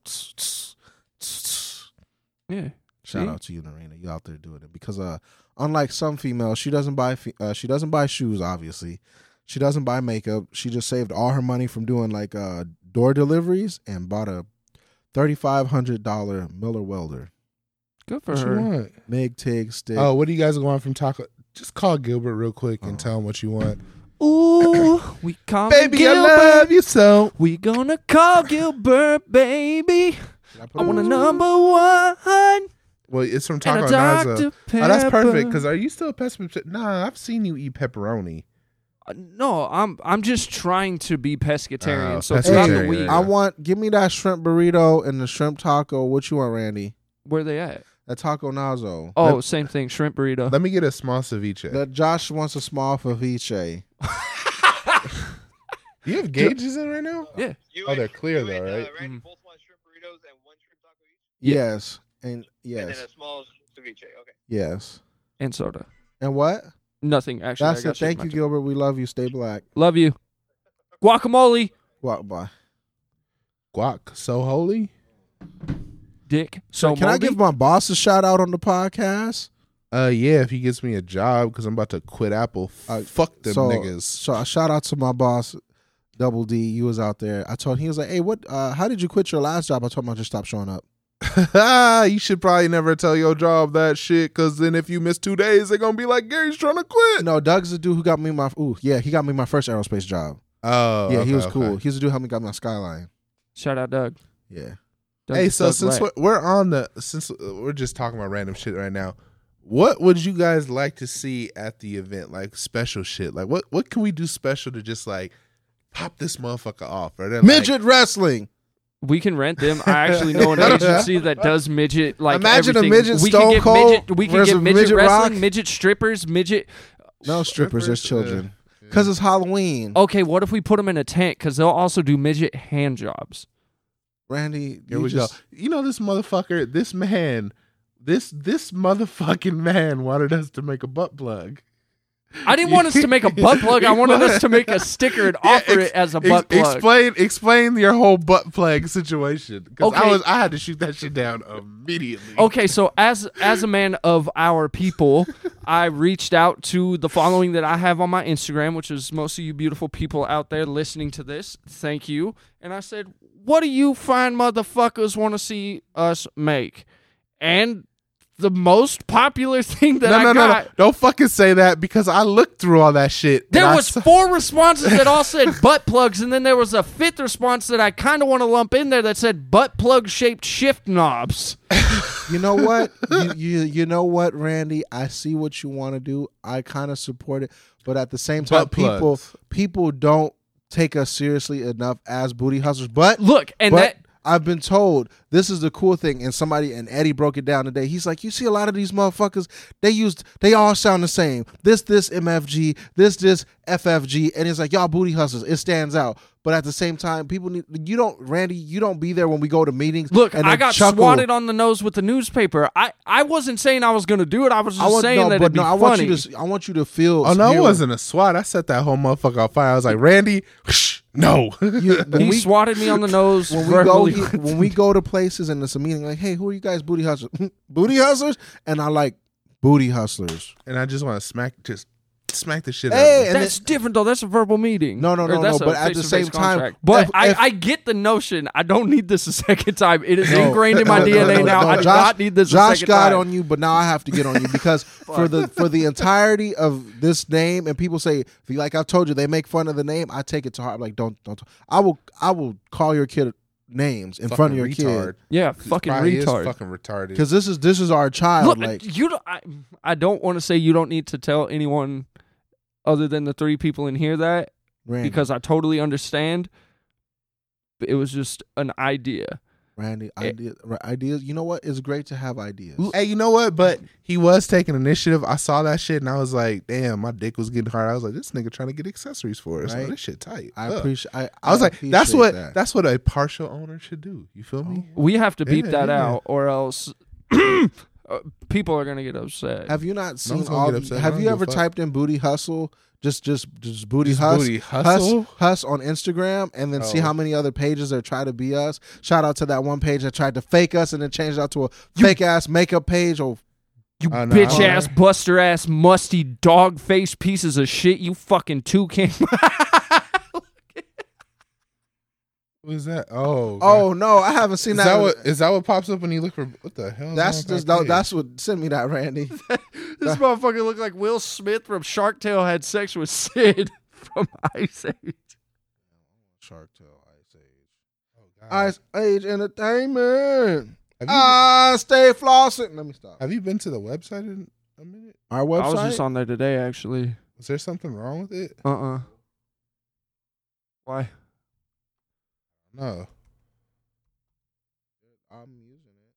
Yeah. Shout See? out to you, Narina. You out there doing it because unlike some females, she doesn't buy shoes. Obviously, she doesn't buy makeup. She just saved all her money from doing like door deliveries and bought a $3,500 Miller welder. Good for What you her. want? MIG, TIG, stick. Oh, what do you guys want from Taco? Just call Gilbert real quick and Oh. tell him what you want. Ooh, we call Baby, Gilbert. I love you so. We gonna call Gilbert, baby. Did I put I it want a on? number one Well, it's from and Taco a Nazo. Dr. Pepper. Oh, that's perfect. Because are you still a pessimist? Nah, I've seen you eat pepperoni. No, I'm just trying to be pescatarian. Oh, So throughout the pescatarian, week, yeah. Give me that shrimp burrito and the shrimp taco. What you want, Randy? where they at? That Taco Nazo. Oh, same thing. Shrimp burrito. Let me get a small ceviche. That Josh wants a small ceviche. You have gauges in right now? Yeah. Oh, they're clear though, right? Randy Mm. both want shrimp burritos and one shrimp taco each, Yes. And and yes. then a small ceviche. Okay. Yes. And soda. And what? Nothing. Actually, That's I got it. shit in Thank my you, tongue. Gilbert. We love you. Stay black. Love you. Guacamole. Walk by. Guac, so holy? Dick. So Can I give my boss a shout out on the podcast? Yeah, if he gets me a job, because I'm about to quit Apple. Fuck them niggas. So a shout out to my boss, Double D. You was out there. I told him, he was like, "Hey, what? How did you quit your last job?" I told him I just stopped showing up. You should probably never tell your job that shit, because then if you miss 2 days, they're gonna be like, Gary's trying to quit. No, Doug's the dude who got me my. He got me my first aerospace job. Oh, Yeah, okay, he was okay. cool. He's the dude who helped me got my Skyline. Shout out Doug. Yeah. Doug Hey, is so Doug since Black. we're just talking about random shit right now, what would you guys like to see at the event? Like special shit. Like what can we do special to just like pop this motherfucker off? Or Midget wrestling. We can rent them. I actually know an agency that does midget like Imagine a everything. midget we Stone can get Cold midget. We can versus get midget midget wrestling, Rock. midget strippers, midget. No strippers, there's Strippers, children. Because it's Halloween. Okay, what if we put them in a tent? Because they'll also do midget hand jobs. Randy, Here you we just, go. You know this motherfucker, this man, this motherfucking man wanted us to make a butt plug. I didn't want us to make a butt plug. I wanted us to make a sticker and offer it as a butt plug. Explain your whole butt plug situation. Because Okay. I had to shoot that shit down immediately. Okay, so as a man of our people, I reached out to the following that I have on my Instagram, which is most of you beautiful people out there listening to this. Thank you. And I said, what do you fine motherfuckers want to see us make? And the most popular thing that I got... No. Don't fucking say that, because I looked through all that shit. There and I was saw- 4 responses that all said butt plugs, and then there was a 5th response that I kind of want to lump in there that said butt plug shaped shift knobs. you know what? you know what, Randy? I see what you want to do. I kind of support it, but at the same time, Butt plugs. people don't take us seriously enough as booty hustlers. But Look, and but that... I've been told this is the cool thing, and Eddie broke it down today. He's like, you see a lot of these motherfuckers, they all sound the same. This MFG, this FFG, and it's like, y'all booty hustlers. It stands out. But at the same time, Randy, you don't be there when we go to meetings. Look, and I then got chuckle. swatted on the nose with the newspaper. I wasn't saying I was going to do it. I was just saying that it'd be I funny. want you to feel. Oh, no, it hear- wasn't a SWAT. I set that whole motherfucker on fire. I was like, Randy, no. He swatted me on the nose. when we go to places and it's a meeting, like, hey, who are you guys, booty hustlers? Booty hustlers, and I like booty hustlers. And I just want to smack the shit Hey, out of him. and That's different though. That's a verbal meeting. No, Or that's a but at the face-to-face same time, contract. But if- I get the notion. I don't need this a second time. It is No, ingrained in my no, DNA no, now. no. I do not need this a Josh second got time. on you, but now I have to get on you because for the entirety of this name, and people say, like I've told you, they make fun of the name. I take it to heart. I'm like, don't. I will call your kid names in front of your retard. kid Yeah, fucking Probably is retard. fucking retarded. because this is our child. Look, like, you don't. I don't want to say you don't need to tell anyone other than the 3 people in here that, Randy, because I totally understand. But it was just an idea. Randy, ideas. You know what? It's great to have ideas. Hey, you know what? But he was taking initiative. I saw that shit and I was like, damn, my dick was getting hard. I was like, this nigga trying to get accessories for us. Right. Oh, this shit tight. I Ugh. appreciate. I was like, that's appreciate that's what a partial owner should do. You feel me? We have to beep Yeah, that yeah. out, or else people are gonna get upset. Have you not seen one's gonna all? get upset. I Have don't you give a ever fuck. typed in booty hustle? Just booty Just hustle, booty hustle? Huss on Instagram, and then see Oh. how many other pages that try to be us. Shout out to that one page that tried to fake us and then changed out to a fake ass makeup page. Or You Oh, no, bitch I don't ass, buster ass, musty dog face pieces of shit. You fucking toucan. What is that? Oh, oh no, I haven't seen that. is that what pops up when you look for what the hell? is That's on that just page? that's what send me that, Randy. This motherfucker looked like Will Smith from Shark Tale had sex with Sid from Ice Age. Shark Tale, Ice Age, Oh, God. Ice Age Entertainment. Have you, Stay flossing. Let me stop. have you been to the website in a minute? Our I website. was just on there today, actually. Was there something wrong with it? Why? No. I'm using it.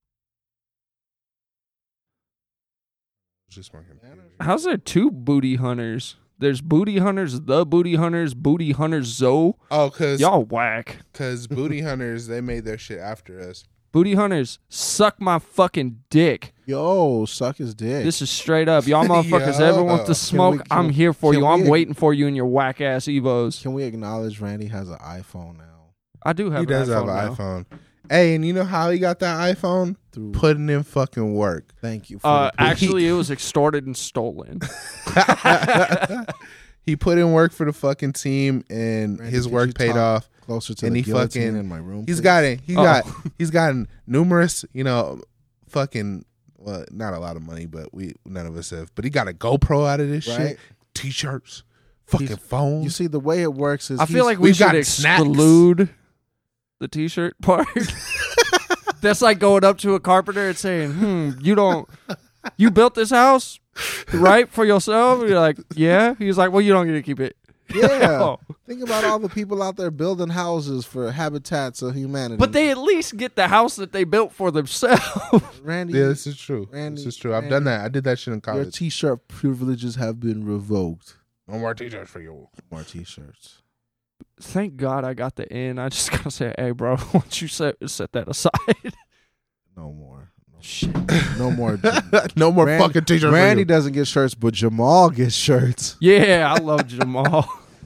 It's just my computer. How's there 2 booty hunters? There's booty hunters, the booty hunters, booty hunters Zoe. Oh, cause Y'all whack. booty hunters, they made their shit after us. Booty hunters, suck my fucking dick. Yo, suck his dick. This is straight up. Y'all motherfuckers Yo. ever want to Can smoke? can I'm we- here for can you. I'm we- waiting for you in your whack ass Evos. Can we acknowledge Randy has an iPhone now? I do have He does have now. an iPhone. Hey, and you know how he got that iPhone? Through Putting in fucking work. thank you. For the Actually, it was extorted and stolen. he put in work for the fucking team, and Randy, his could work you paid talk off. Closer to And the he guillotine fucking- in my room. He's please? gotten Oh. he's gotten numerous, fucking, well, not a lot of money, but none of us have. But he got a GoPro out of this Right. shit, t-shirts, fucking He's- phones. You see, the way it works is I feel like we we've should got snacks. exclude the T-shirt part. That's like going up to a carpenter and saying, you built this house, right, for yourself?" You're like, "Yeah." He's like, "Well, you don't get to keep it." yeah. Oh. Think about all the people out there building houses for habitats of humanity. But they at least get the house that they built for themselves. Randy, Yeah, this is true. Randy, This is true. I've Randy, done that. I did that shit in your college. T-shirt privileges have been revoked. No more t-shirts for you. More T-shirts. Thank God I got the in. I just gotta say, hey, bro, why don't you set that aside? No more. Shit. No more. No more Randy- fucking t-shirts Randy for doesn't get shirts, but Jamal gets shirts. Yeah, I love Jamal.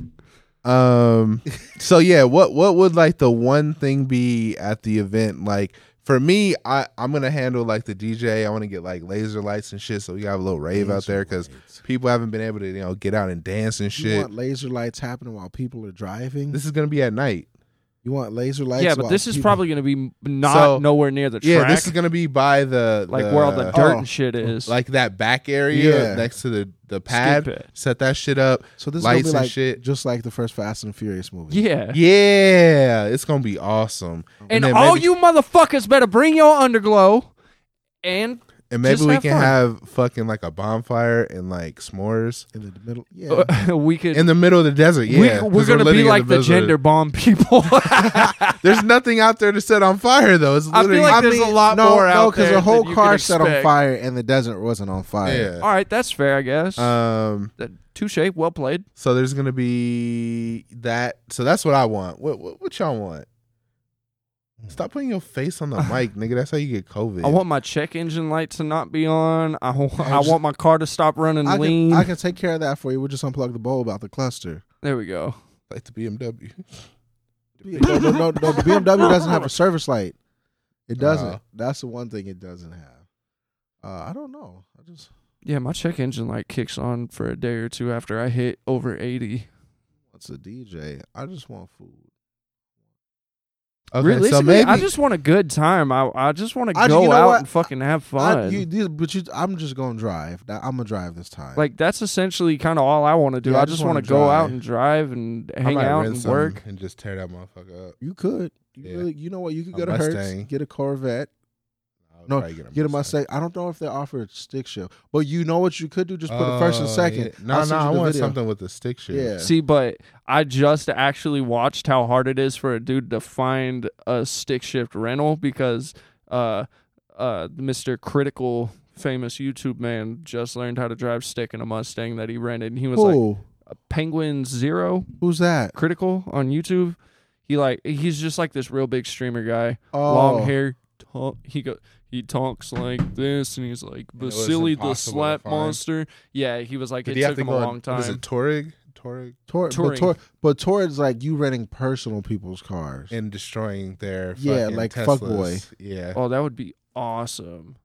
you. So yeah, what would like the one thing be at the event? Like for me, I'm gonna handle like the DJ. I want to get like laser lights and shit, so we have a little rave out there because people haven't been able to get out and dance and You shit. want laser lights happening while people are driving? This is gonna be at night. You want laser lights? Yeah, but while this is people- probably gonna be not So, nowhere near the track. Yeah, this is gonna be by the like where all the dirt Oh. and shit is. like that back area Yeah. next to the pad. Skid pad. Set that shit up. So this is lights gonna be and like shit. just like the first Fast and Furious movie. Yeah. Yeah, it's gonna be awesome. And then all maybe- you motherfuckers better bring your underglow and And maybe just we have can fun. have fucking like a bonfire and like s'mores In the middle. Yeah. we could. in the middle of the desert. Yeah, we're 'cause gonna be living in like the desert. gender bomb people. There's nothing out there to set on fire though. It's I feel literally like there's a lot more out because there a whole than you car could set on expect. fire and the desert wasn't on fire. yeah. All right, that's fair, I guess. Touche, well played. So there's gonna be that. So that's what I want. What y'all want? Stop putting your face on the mic, nigga. That's how you get COVID. I want my check engine light to not be on. I just- want my car to stop running I lean. can take care of that for you. We'll just unplug the bulb out the cluster. There we go. like the BMW. No, the BMW doesn't have a service light. It doesn't. Oh. That's the one thing it doesn't have. I don't know. I just Yeah, my check engine light kicks on for a day or two after I hit over 80. what's a DJ? I just want food. Okay, Realistically, so maybe I just want a good time. I just want to You go know out what? and fucking have fun. I'm just gonna drive. I'm gonna drive this time. Like that's essentially kind of all I want to do. Yeah, I I just just want to wanna go out drive. and drive and I hang might out rent and some work. and just tear that motherfucker up. you could. Yeah. You know what? You could A go to Hertz, Mustang. get a Corvette. I'll No, probably get a Mustang. I don't know if they offer a stick shift, but you know what you could do? Just put a first and second. Yeah. No, I'll send I you the want video. something with the stick shift. Yeah. See, but I just actually watched how hard it is for a dude to find a stick shift rental because Mr. Critical, famous YouTube man, just learned how to drive stick in a Mustang that he rented. And he was like Who? Penguin Zero Who's that? Critical on YouTube. He's just like this real big streamer guy, Oh. long hair. He talks like this, and he's like it was Vasily the impossible to Slap find. Monster. Yeah, he was like Did it he have took to him go a on- long time. Was it Touring Touring. But Torrid's like you renting personal people's cars. and destroying their Yeah, fucking like Teslas. fuckboy. Yeah. Oh, that would be awesome.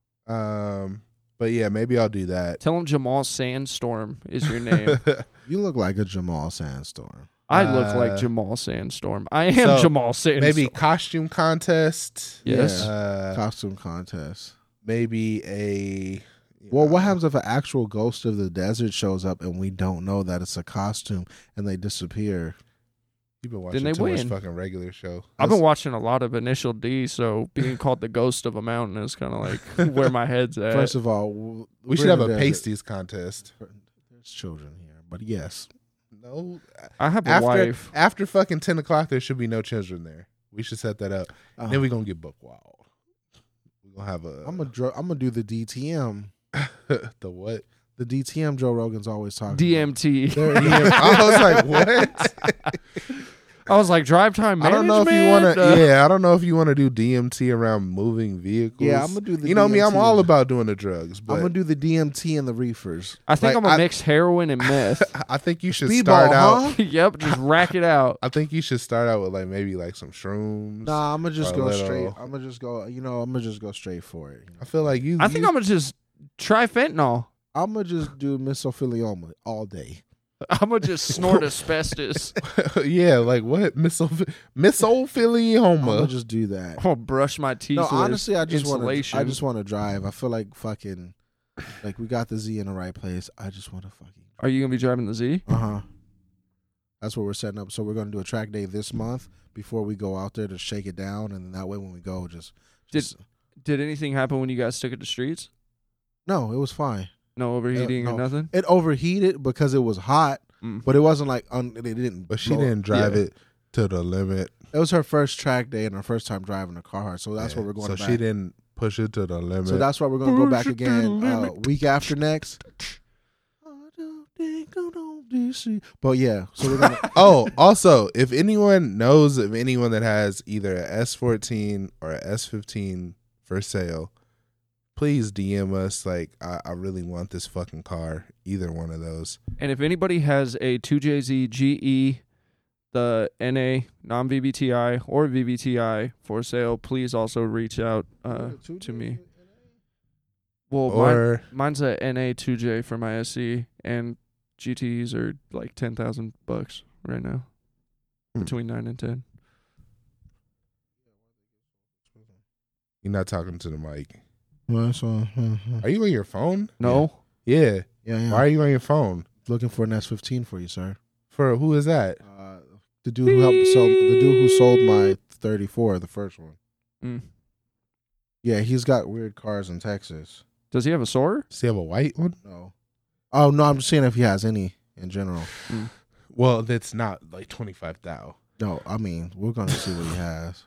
But yeah, maybe I'll do that. Tell him Jamal Sandstorm is your name. You look like a Jamal Sandstorm. I look like Uh, Jamal Sandstorm. I am so, Jamal Sandstorm. Maybe costume contest. Yes. Costume contest. Maybe a. Well, what happens if an actual ghost of the desert shows up and we don't know that it's a costume and they disappear? You've been watching they too much win. fucking regular show. I've been watching a lot of Initial D, so being called the ghost of a mountain is kind of like where my head's at. First of all, We should have a pasties contest. There's children here, but yes. No, I have a after wife. after fucking 10 o'clock, there should be no children there. We should set that up. Then we gonna get book wild. We gonna have a. I'm gonna do the DTM. the what? The DTM Joe Rogan's always talking. DMT. I was like, what? I was like, drive time I don't management. know if you want to. Yeah, I don't know if you want to do DMT around moving vehicles. Yeah, I'm gonna do the. You know me, I'm DMT. all about doing the drugs, but I'm gonna do the DMT and the reefers. I think like, I'm gonna I- mix heroin and meth. I think you should Speedball, start out. huh? Yep, just rack it out. I think you should start out with like maybe like some shrooms. Nah, I'm gonna just A go little- straight. I'm gonna just go. I'm gonna just go straight for it. I feel like you. I think I'm gonna just try fentanyl. I'm gonna just do mesothelioma all day. I'm gonna just snort asbestos. Yeah, like what? I'm Mesothelioma. gonna just do that. I'm gonna brush my teeth. No, with honestly, I just want to. insulation. I just want to drive. I feel like fucking, like we got the Z in the right place. I just want to fucking. Are you gonna be driving the Z? That's what we're setting up. So we're gonna do a track day this month before we go out there to shake it down, and that way when we go, just Did anything happen when you guys took it to streets? no, it was fine. No overheating no. or nothing. It overheated because it was hot, but it wasn't like it didn't. But she blow- didn't drive Yeah. it to the limit. It was her first track day and her first time driving a car, so that's Yeah. what we're going. So back. she didn't push it to the limit. So that's why we're gonna go back Push it to the again limit. week after next. I don't think I'm on DC. But yeah, so we're gonna. Oh, also, if anyone knows of anyone that has either a S14 or a S15 for sale, please DM us. Like, I really want this fucking car. Either one of those. And if anybody has a 2JZ GE, the NA non-VVTi or VVTi for sale, please also reach out to me. Well, Or mine's a NA 2J for my SC, and GTs are like $10,000 right now, between 9 and 10. you're not talking to the mic. Well, so, Are you on your phone? No, Yeah. yeah. Why are you on your phone? Looking for an S15 for you, sir. For who is that? The dude who helped sell the dude who sold my 34, the first one. Mm. Yeah, he's got weird cars in Texas. Does he have a Soarer? Does he have a white one? No. Oh no, I'm just saying if he has any in general. Well, that's not like 25,000. No, I mean we're gonna see what he has.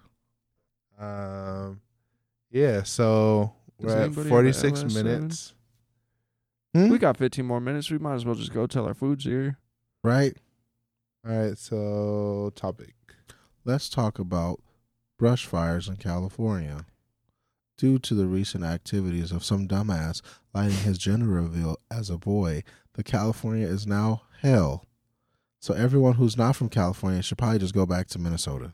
Yeah. So Does we're at anybody have a 46 LS7? minutes. We got 15 more minutes. We might as well just go till our food's here. Right? All right. So topic. Let's talk about brush fires in California. Due to the recent activities of some dumbass lighting his gender reveal as a boy, the California is now hell. So everyone who's not from California should probably just go back to Minnesota.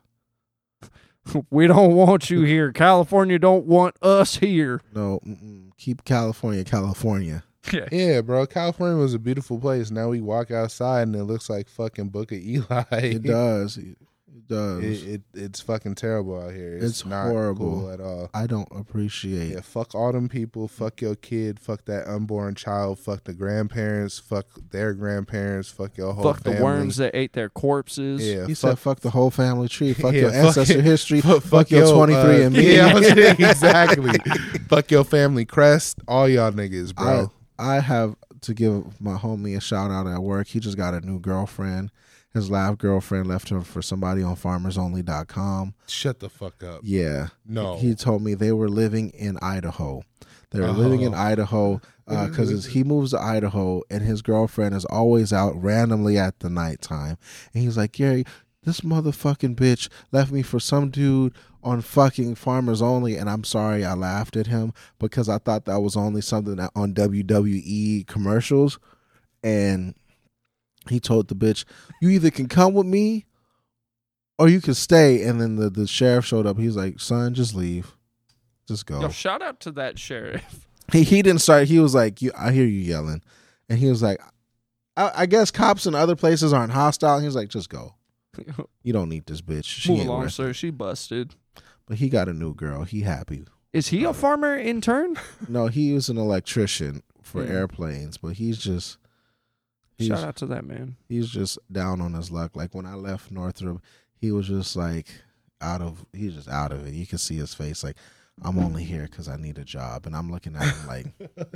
We don't want you here. California don't want us here. No, keep California, California. Yeah, bro. California was a beautiful place. Now we walk outside and it looks like fucking Book of Eli. It does. It does. It's fucking terrible out here. It's not horrible. cool at all. I don't appreciate. Yeah, fuck all them people. Fuck your kid. Fuck that unborn child. Fuck the grandparents. Fuck their grandparents. Fuck your whole Fuck family. the worms that ate their corpses. Yeah, He said, "Fuck the whole family tree. Fuck Yeah, your fuck ancestor it. history. Fuck Fuck your 23 and me." Yeah, exactly. Fuck your family crest. All y'all niggas, bro. I have to give my homie a shout out at work. He just got a new girlfriend. His last girlfriend left him for somebody on FarmersOnly.com. Shut the fuck up. Yeah. No. He told me they were living in Idaho. They were living in Idaho because he moves to Idaho and his girlfriend is always out randomly at the nighttime. And he's like, Gary, this motherfucking bitch left me for some dude on fucking Farmers Only, and I'm sorry I laughed at him because I thought that was only something that on WWE commercials. And he told the bitch, you either can come with me or you can stay. And then the sheriff showed up. He's like, son, just leave. Just go. Yo, shout out to that sheriff. He didn't start. He was like, I hear you yelling. And he was like, I guess cops in other places aren't hostile. He was like, just go. You don't need this bitch. She Move ain't along, worth sir. it. She busted. But he got a new girl. He happy. Is he a farmer in turn? No, he was an electrician for Yeah. airplanes, but he's just Shout out to that man. he's just down on his luck. Like when I left Northrop, he was just like he's just out of it. You can see his face like, I'm only here because I need a job. And I'm looking at him like,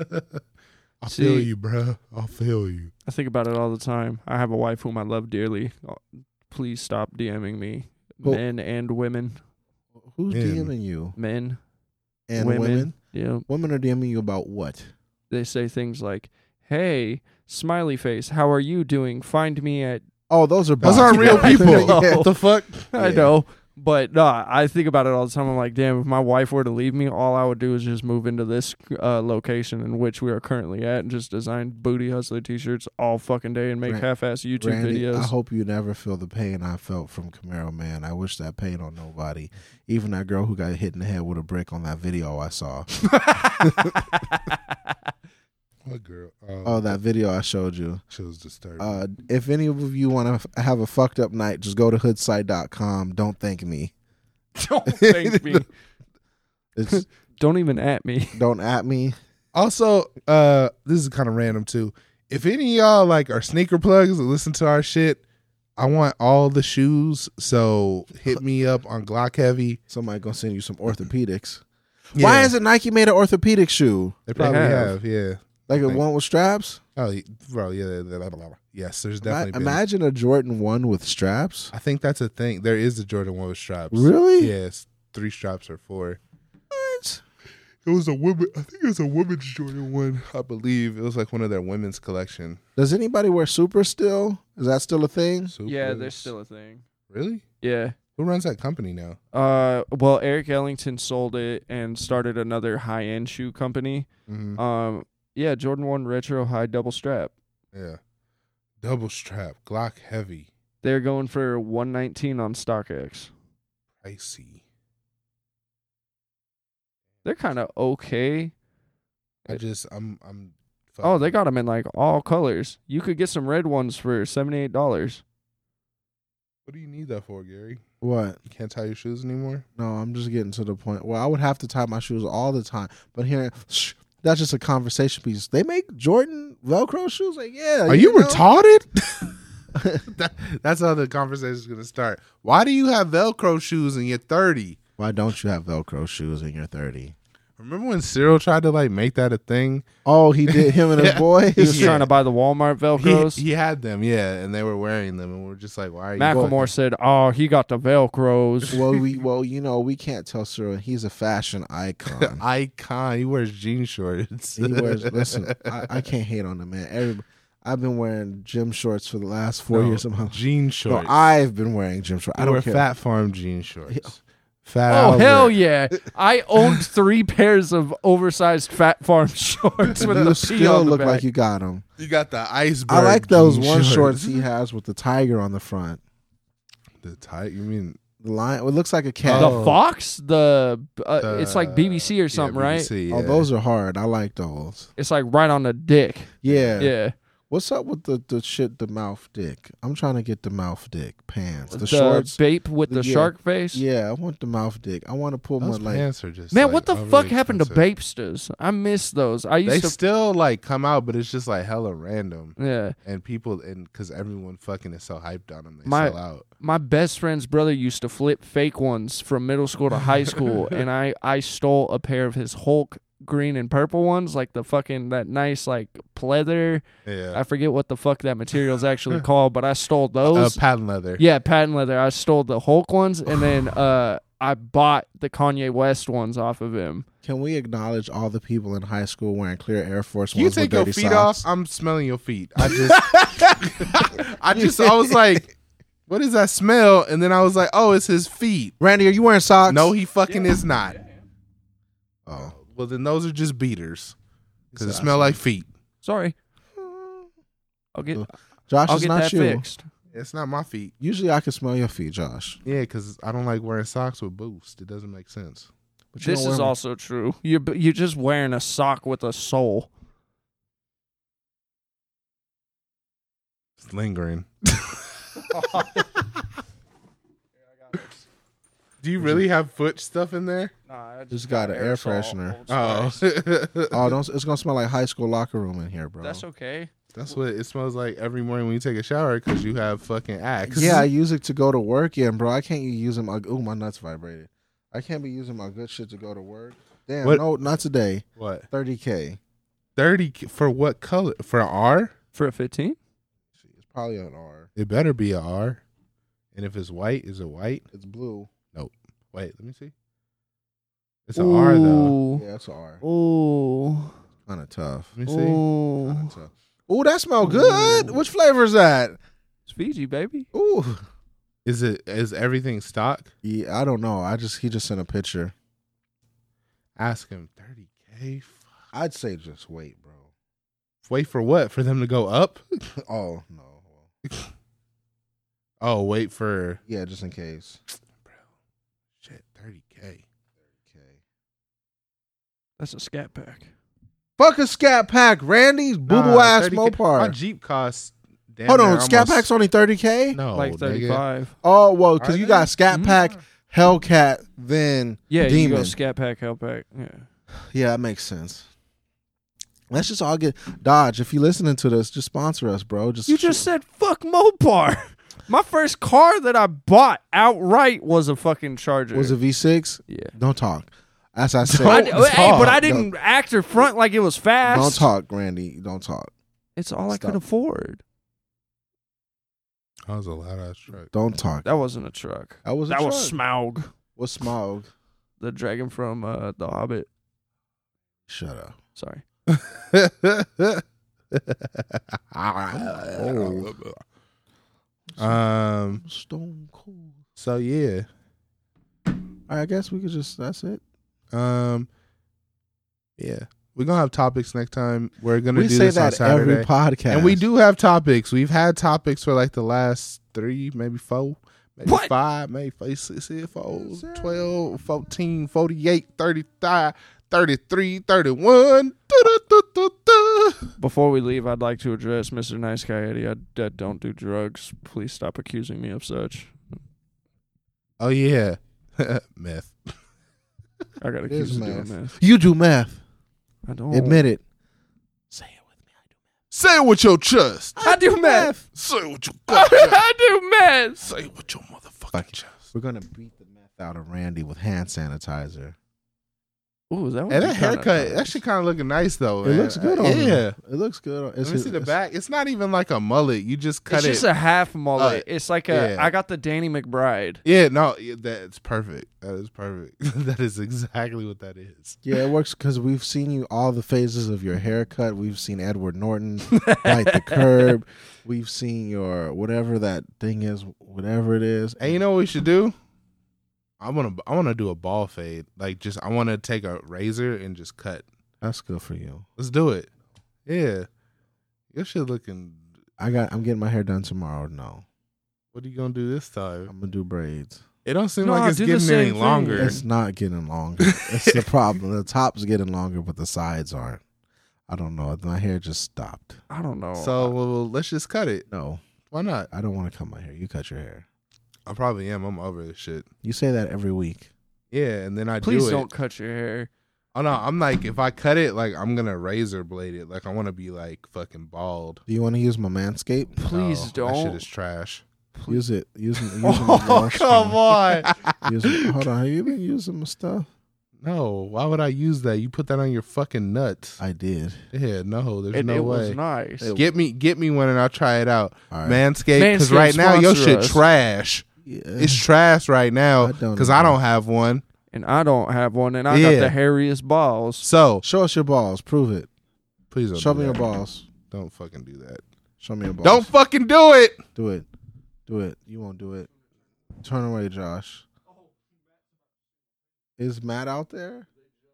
I See- feel you, bro. I feel you. I think about it all the time. I have a wife whom I love dearly. Please stop DMing me. Well- Men and women. who's Man. DMing you? Men. And women? Yeah. Women are DMing you about what? They say things like, hey, smiley face, how are you doing? Find me at... Oh, those are Those bots. aren't real people. Yeah. What the fuck? I Yeah. know. But no, I think about it all the time. I'm like, damn, if my wife were to leave me, all I would do is just move into this location in which we are currently at and just design booty hustler t-shirts all fucking day and make Ran- half-ass YouTube Randy, videos. I hope you never feel the pain I felt from Camaro Man. I wish that pain on nobody. Even that girl who got hit in the head with a brick on that video I saw. What girl. Oh, that video I showed you. shows disturbing. If any of you want to have a fucked up night, just go to hoodsite.com. Don't thank me. Don't thank me. It's Don't even at me. don't at me. Also, this is kind of random too. If any of y'all like are sneaker plugs and listen to our shit, I want all the shoes. So hit me up on Glock Heavy. Somebody gonna send you some orthopedics. Yeah, Why hasn't Nike made an orthopedic shoe? they probably have. have? Yeah. Like a Think- one with straps? Oh, bro. Yeah. Blah, blah, blah. Yes, there's definitely. been. Imagine a Jordan 1 with straps. I think that's a thing. There is a Jordan 1 with straps. Really? Yes, 3 straps or 4. What? It was a woman. I think it was a women's Jordan 1. I believe it was like one of their women's collection. Does anybody wear Super still? Is that still a thing? Yeah, Supers. there's still a thing. Really? Yeah. Who runs that company now? Well, Eric Ellington sold it and started another high-end shoe company. Mm-hmm. Yeah, Jordan 1 Retro High Double Strap. Yeah, double strap, Glock Heavy, They're going for $119 on StockX. pricey. They're kind of okay. I'm. Oh, they got them in like all colors. You could get some red ones for $78. What do you need that for, Gary? What? You can't tie your shoes anymore. No, I'm just getting to the point where I would have to tie my shoes all the time. But here, that's just a conversation piece. They make Jordan Velcro shoes? Like, yeah. Are you know? retarded? That's how the conversation is gonna start. Why do you have Velcro shoes and you're 30? Why don't you have Velcro shoes in your 30? Remember when Cyril tried to like make that a thing? Oh, he did. Him and his boy. He was Yeah. trying to buy the Walmart Velcros. He had them, yeah, and they were wearing them, and we're just like, why are you? Macklemore said, "Oh, he got the Velcros." we can't tell Cyril. He's a fashion icon. Icon. He wears jean shorts. He wears. Listen, I can't hate on the man. I've been wearing gym shorts for the last 4 years of my life. jean No, shorts. I've been wearing gym shorts. I I don't wear care. Fat Farm jean shorts. Fat Oh, Albert. hell yeah. I owned 3 pairs of oversized Fat Farm shorts with You the P still on the look back. like you got them. You got the iceberg. I like those jean one shorts he has with the tiger on the front. The tight. You mean The lion. It looks like a cat. The Oh. Fox? It's like BBC or something, right? BBC, yeah. Oh, those are hard. I like those. It's like right on the dick. Yeah. Yeah. What's up with the mouth dick? I'm trying to get the mouth dick pants. The The shorts. Bape with the Yeah. shark face. Yeah, I want the mouth dick. I want to pull Those my like. pants are just Man, like, what the overly fuck happened to expensive. Bapesters? I miss those. I They used to. still like come out, but it's just like hella random, Yeah. and people and because everyone fucking is so hyped on them, they My- sell out. My best friend's brother used to flip fake ones from middle school to high school, and I stole a pair of his Hulk green and purple ones, like that nice like pleather. Yeah, I forget what the fuck that material is actually called, but I stole those. patent leather. Yeah, patent leather. I stole the Hulk ones, and then I bought the Kanye West ones off of him. Can we acknowledge all the people in high school wearing clear Air Force Can you Ones with take your dirty feet socks? off? I'm smelling your feet. I was like, what is that smell? And then I was like, oh, it's his feet. Randy, are you wearing socks? No, he fucking is not. Oh, Well, then those are just beaters because it smell like feet. Sorry. I'll get Josh, I'll it's get not that you. fixed. It's not my feet. Usually, I can smell your feet, Josh. Yeah, because I don't like wearing socks with boost. It doesn't make sense. But you This don't is wear 'em. also true. You're just wearing a sock with a sole. It's lingering. Do you really have foot stuff in there? Nah, I Just got an air freshener. Oh, Oh, don't! It's gonna smell like high school locker room in here, bro. That's okay. that's what it smells like every morning when you take a shower because you have fucking Axe. Yeah, I use it to go to work in, bro. I can't be using my. Ooh, my nuts vibrated. I can't be using my good shit to go to work. Damn, What- no, not today. What? 30K. 30 for what color? For an R? For a 15? It's probably an R. It better be a R. And if it's white, is it white? It's blue. Wait, let me see. It's an R though. Yeah, it's an R. Ooh. Kind of tough. Let me see. Ooh. Kinda tough. Ooh, that smell good. Which flavor is that? It's Fiji, baby. Ooh. Is everything stock? Yeah, I don't know. He just sent a picture. Ask him 30K. I'd say just wait, bro. Wait for what? For them to go up? Oh no. Oh, wait for Yeah, just in case. shit. 30K. Okay. That's a scat pack. Fuck a Scat Pack. Randy's boo boo ass 30K. My Mopar. Jeep costs. Damn Hold near on, Scat almost- Pack's only $30K. No, like nigga. 35. Oh well, because Are you they? got Scat Pack, Hellcat, then Yeah, Demon. you go Scat Pack, Hellpack. Yeah. Yeah, that makes sense. Let's just all get Dodge. If you're listening to this, just sponsor us, bro. You just said fuck Mopar. My first car that I bought outright was a fucking Charger. was a V6. Yeah. Don't talk. As I said, Don't Hey, but I talk. didn't act or front like it was fast. Don't talk, Randy. Don't talk. It's all I Stop. could afford. That was a loud ass truck. Don't talk. That wasn't a truck. That was a That was truck. Smaug, What's Smaug? the dragon from The Hobbit. Shut up. Sorry. Stone Cold. So yeah. I guess we could just. That's it. Yeah. We're gonna have topics next time. We're gonna We do say this on that Saturday. every podcast, And we do have topics. We've had topics for like the last 3, maybe 4, maybe What? 5, maybe 6, 4, 12, 14, 48, 35, 33, 31. Before we leave, I'd like to address Mr. Nice Guy Eddie. I don't do drugs. Please stop accusing me of such. Oh yeah. Meth. I got It is accused of doing meth. meth. You do math. I don't. Admit it. Say it with me. Say it with your chest. I do meth. Say it with your chest. I do meth. Say it with your motherfucking Fuck it. chest. We're gonna beat the meth out of Randy with hand sanitizer. Ooh, is that what And you that kinda haircut, thought? that shit kind of looking nice though. It man. looks good on him. Yeah. It looks good. On, Let me see the back. It's not even like a mullet. You just cut It's it. just a half mullet. It's like a. yeah. I got the Danny McBride. Yeah, no, that's perfect. That is perfect. That is exactly what that is. Yeah, it works because we've seen you all the phases of your haircut. We've seen Edward Norton bite the curb. We've seen your whatever that thing is, whatever it is. And you know what we should do? I want to do a ball fade. Like just I want to take a razor and just cut. That's good for you. Let's do it. Yeah. Your shit looking. I'm getting my hair done tomorrow. No, What are you gonna do this time? I'm gonna do braids. It don't seem No, like it's do the getting same any thing. longer. It's not getting longer. It's the problem. The top's getting longer, but the sides aren't. I don't know. My hair just stopped. I don't know. So well, let's just cut it. No, Why not? I don't want to cut my hair. You cut your hair. I probably am. I'm over this shit. You say that every week. Yeah, and then I please do it. don't cut your hair. Oh no, I'm like if I cut it, like I'm gonna razor blade it. Like I want to be like fucking bald. Do you want to use my Manscaped? Please No, That shit don't. is trash. Use it. Use my Oh come on. Hold on. Have you been using my stuff? No, why would I use that? You put that on your fucking nuts. I did. Yeah, no, there's It no was way. nice. Get me one and I'll try it out. All right. Manscaped, because Manscaped right now your sponsor shit us. trash. Yeah. It's trash right now I don't because I agree. don't have one. And I don't have one, and I Yeah. got the hairiest balls. So Show us your balls. Prove it. please don't Show do me your that. balls. Don't fucking do that. Show me your balls. Don't fucking do it. do it. Do it. You won't do it. Turn away, Josh. Is Matt out there?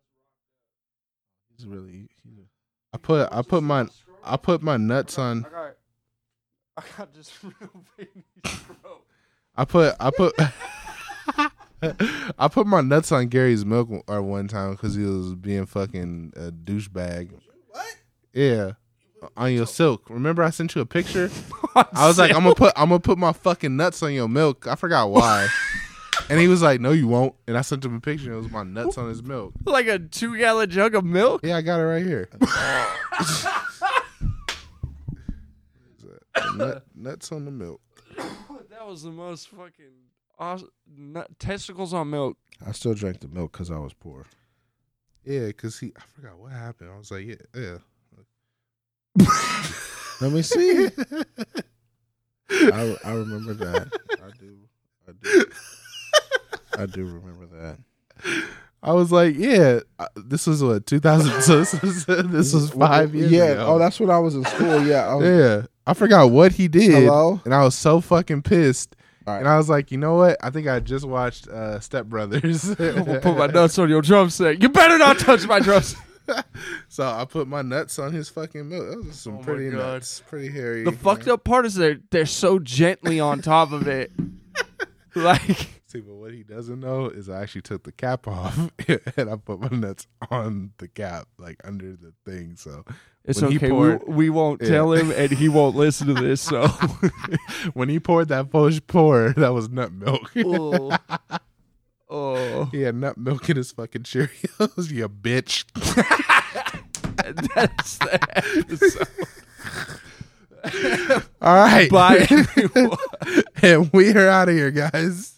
He's really. I put my nuts on. I got just real baby's throat. I put my nuts on Gary's milk one time because he was being fucking a douchebag. What? Yeah, on your silk. Remember I sent you a picture? I was like, I'm gonna put my fucking nuts on your milk. I forgot why. And he was like, no, you won't. And I sent him a picture. It was my nuts on his milk. Like a 2-gallon jug of milk? Yeah, I got it right here. Nuts on the milk. That was the most fucking awesome. Testicles on milk. I still drank the milk because I was poor. Yeah, because I forgot what happened. I was like, yeah. Let me see. I remember that. I do remember that. I was like, yeah, this was what 2000. So this was 5 years ago. Oh, that's when I was in school. Yeah. Yeah, I forgot what he did. Hello? And I was so fucking pissed. All right. And I was like, you know what? I think I just watched Step Brothers. I'm gonna put my nuts on your drum set. You better not touch my drums. So I put my nuts on his fucking milk. That was some Oh my pretty God. nuts, pretty hairy. The fucked up part is they're so gently on top of it. Like See, See, but what he doesn't know is I actually took the cap off and I put my nuts on the cap, like under the thing. So It's when he okay. poured- We won't tell him, and he won't listen to this. So, when he poured that first pour, that was nut milk. oh, He had nut milk in his fucking Cheerios, you bitch. that's the episode. All right. Bye. And we are out of here, guys.